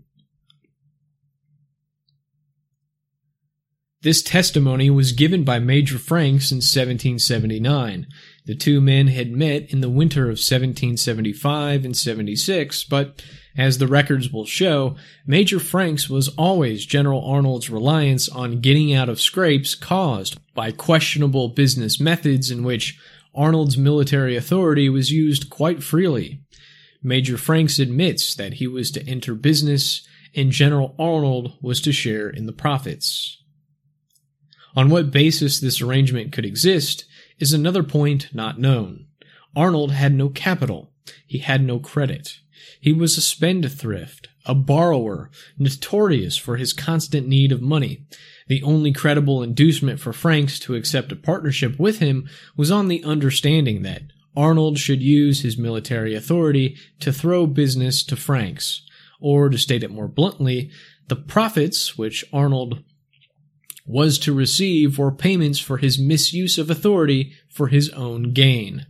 This testimony was given by Major Franks in seventeen seventy-nine. The two men had met in the winter of seventeen seventy-five and seventy-six, but, as the records will show, Major Franks was always General Arnold's reliance on getting out of scrapes caused by questionable business methods in which Arnold's military authority was used quite freely. Major Franks admits that he was to enter business and General Arnold was to share in the profits. On what basis this arrangement could exist is another point not known. Arnold had no capital. He had no credit. He was a spendthrift, a borrower, notorious for his constant need of money. The only credible inducement for Franks to accept a partnership with him was on the understanding that Arnold should use his military authority to throw business to Franks, or to state it more bluntly, the profits which Arnold was to receive were payments for his misuse of authority for his own gain.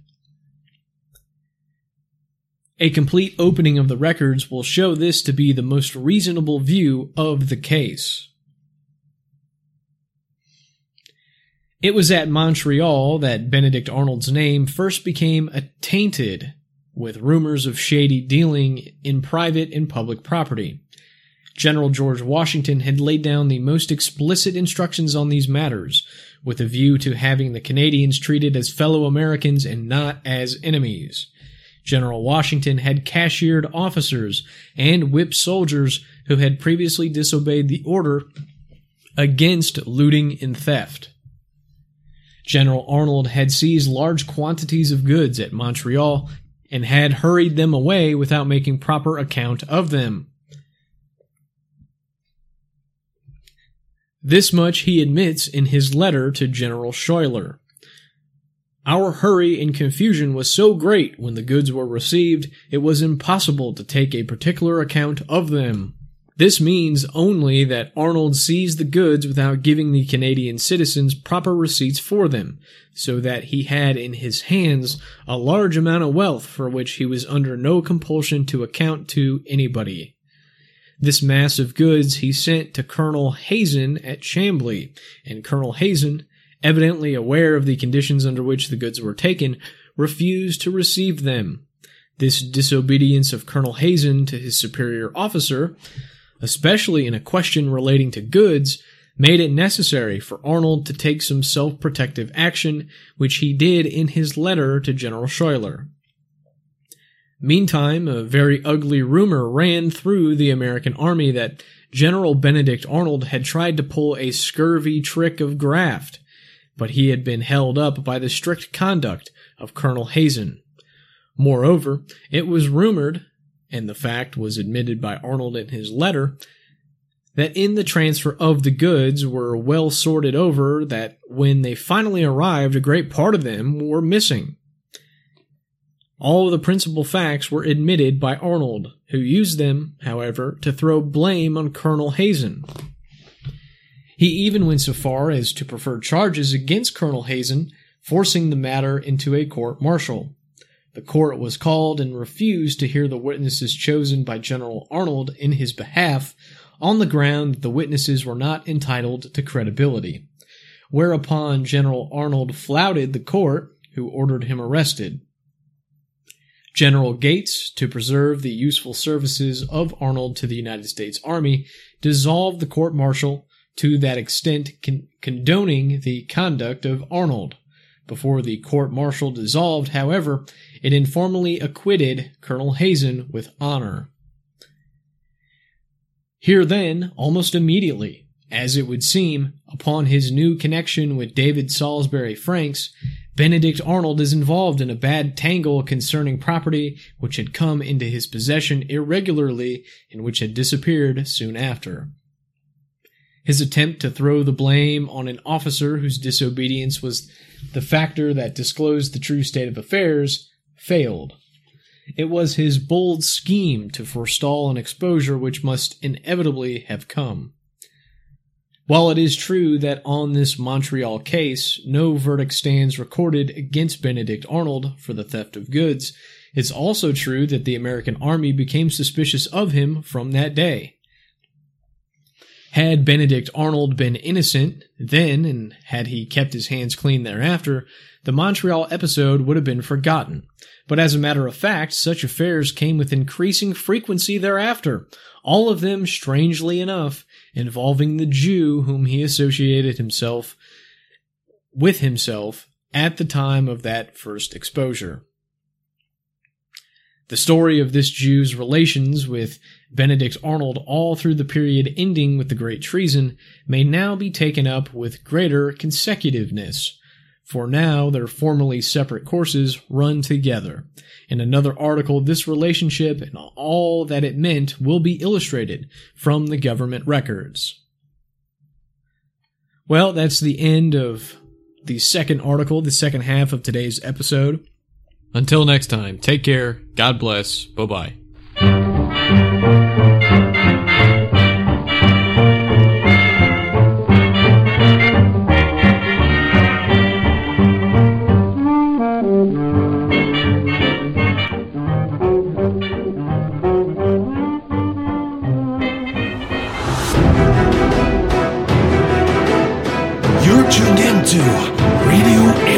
A complete opening of the records will show this to be the most reasonable view of the case. It was at Montreal that Benedict Arnold's name first became attainted with rumors of shady dealing in private and public property. General George Washington had laid down the most explicit instructions on these matters, with a view to having the Canadians treated as fellow Americans and not as enemies. General Washington had cashiered officers and whipped soldiers who had previously disobeyed the order against looting and theft. General Arnold had seized large quantities of goods at Montreal and had hurried them away without making proper account of them. This much he admits in his letter to General Schuyler. Our hurry and confusion was so great when the goods were received, it was impossible to take a particular account of them. This means only that Arnold seized the goods without giving the Canadian citizens proper receipts for them, so that he had in his hands a large amount of wealth for which he was under no compulsion to account to anybody. This mass of goods he sent to Colonel Hazen at Chambly, and Colonel Hazen, evidently aware of the conditions under which the goods were taken, refused to receive them. This disobedience of Colonel Hazen to his superior officer, especially in a question relating to goods, made it necessary for Arnold to take some self-protective action, which he did in his letter to General Schuyler. Meantime, a very ugly rumor ran through the American army that General Benedict Arnold had tried to pull a scurvy trick of graft, but he had been held up by the strict conduct of Colonel Hazen. Moreover, it was rumored, and the fact was admitted by Arnold in his letter, that in the transfer of the goods were well sorted over that when they finally arrived, a great part of them were missing. All of the principal facts were admitted by Arnold, who used them, however, to throw blame on Colonel Hazen. He even went so far as to prefer charges against Colonel Hazen, forcing the matter into a court-martial. The court was called and refused to hear the witnesses chosen by General Arnold in his behalf, on the ground that the witnesses were not entitled to credibility, whereupon General Arnold flouted the court, who ordered him arrested. General Gates, to preserve the useful services of Arnold to the United States Army, dissolved the court-martial to that extent con- condoning the conduct of Arnold. Before the court-martial dissolved, however, it informally acquitted Colonel Hazen with honor. Here then, almost immediately, as it would seem, upon his new connection with David Salisbury Franks, Benedict Arnold is involved in a bad tangle concerning property which had come into his possession irregularly and which had disappeared soon after. His attempt to throw the blame on an officer whose disobedience was the factor that disclosed the true state of affairs failed. It was his bold scheme to forestall an exposure which must inevitably have come. While it is true that on this Montreal case no verdict stands recorded against Benedict Arnold for the theft of goods, it's also true that the American army became suspicious of him from that day. Had Benedict Arnold been innocent then, and had he kept his hands clean thereafter, the Montreal episode would have been forgotten. But as a matter of fact, such affairs came with increasing frequency thereafter, all of them, strangely enough, involving the Jew whom he associated himself with himself at the time of that first exposure. The story of this Jew's relations with Benedict Arnold all through the period ending with the Great Treason may now be taken up with greater consecutiveness, for now their formerly separate courses run together. In another article, this relationship and all that it meant will be illustrated from the government records. Well, that's the end of the second article, the second half of today's episode. Until next time, take care, God bless, bye-bye. You're tuned into Radio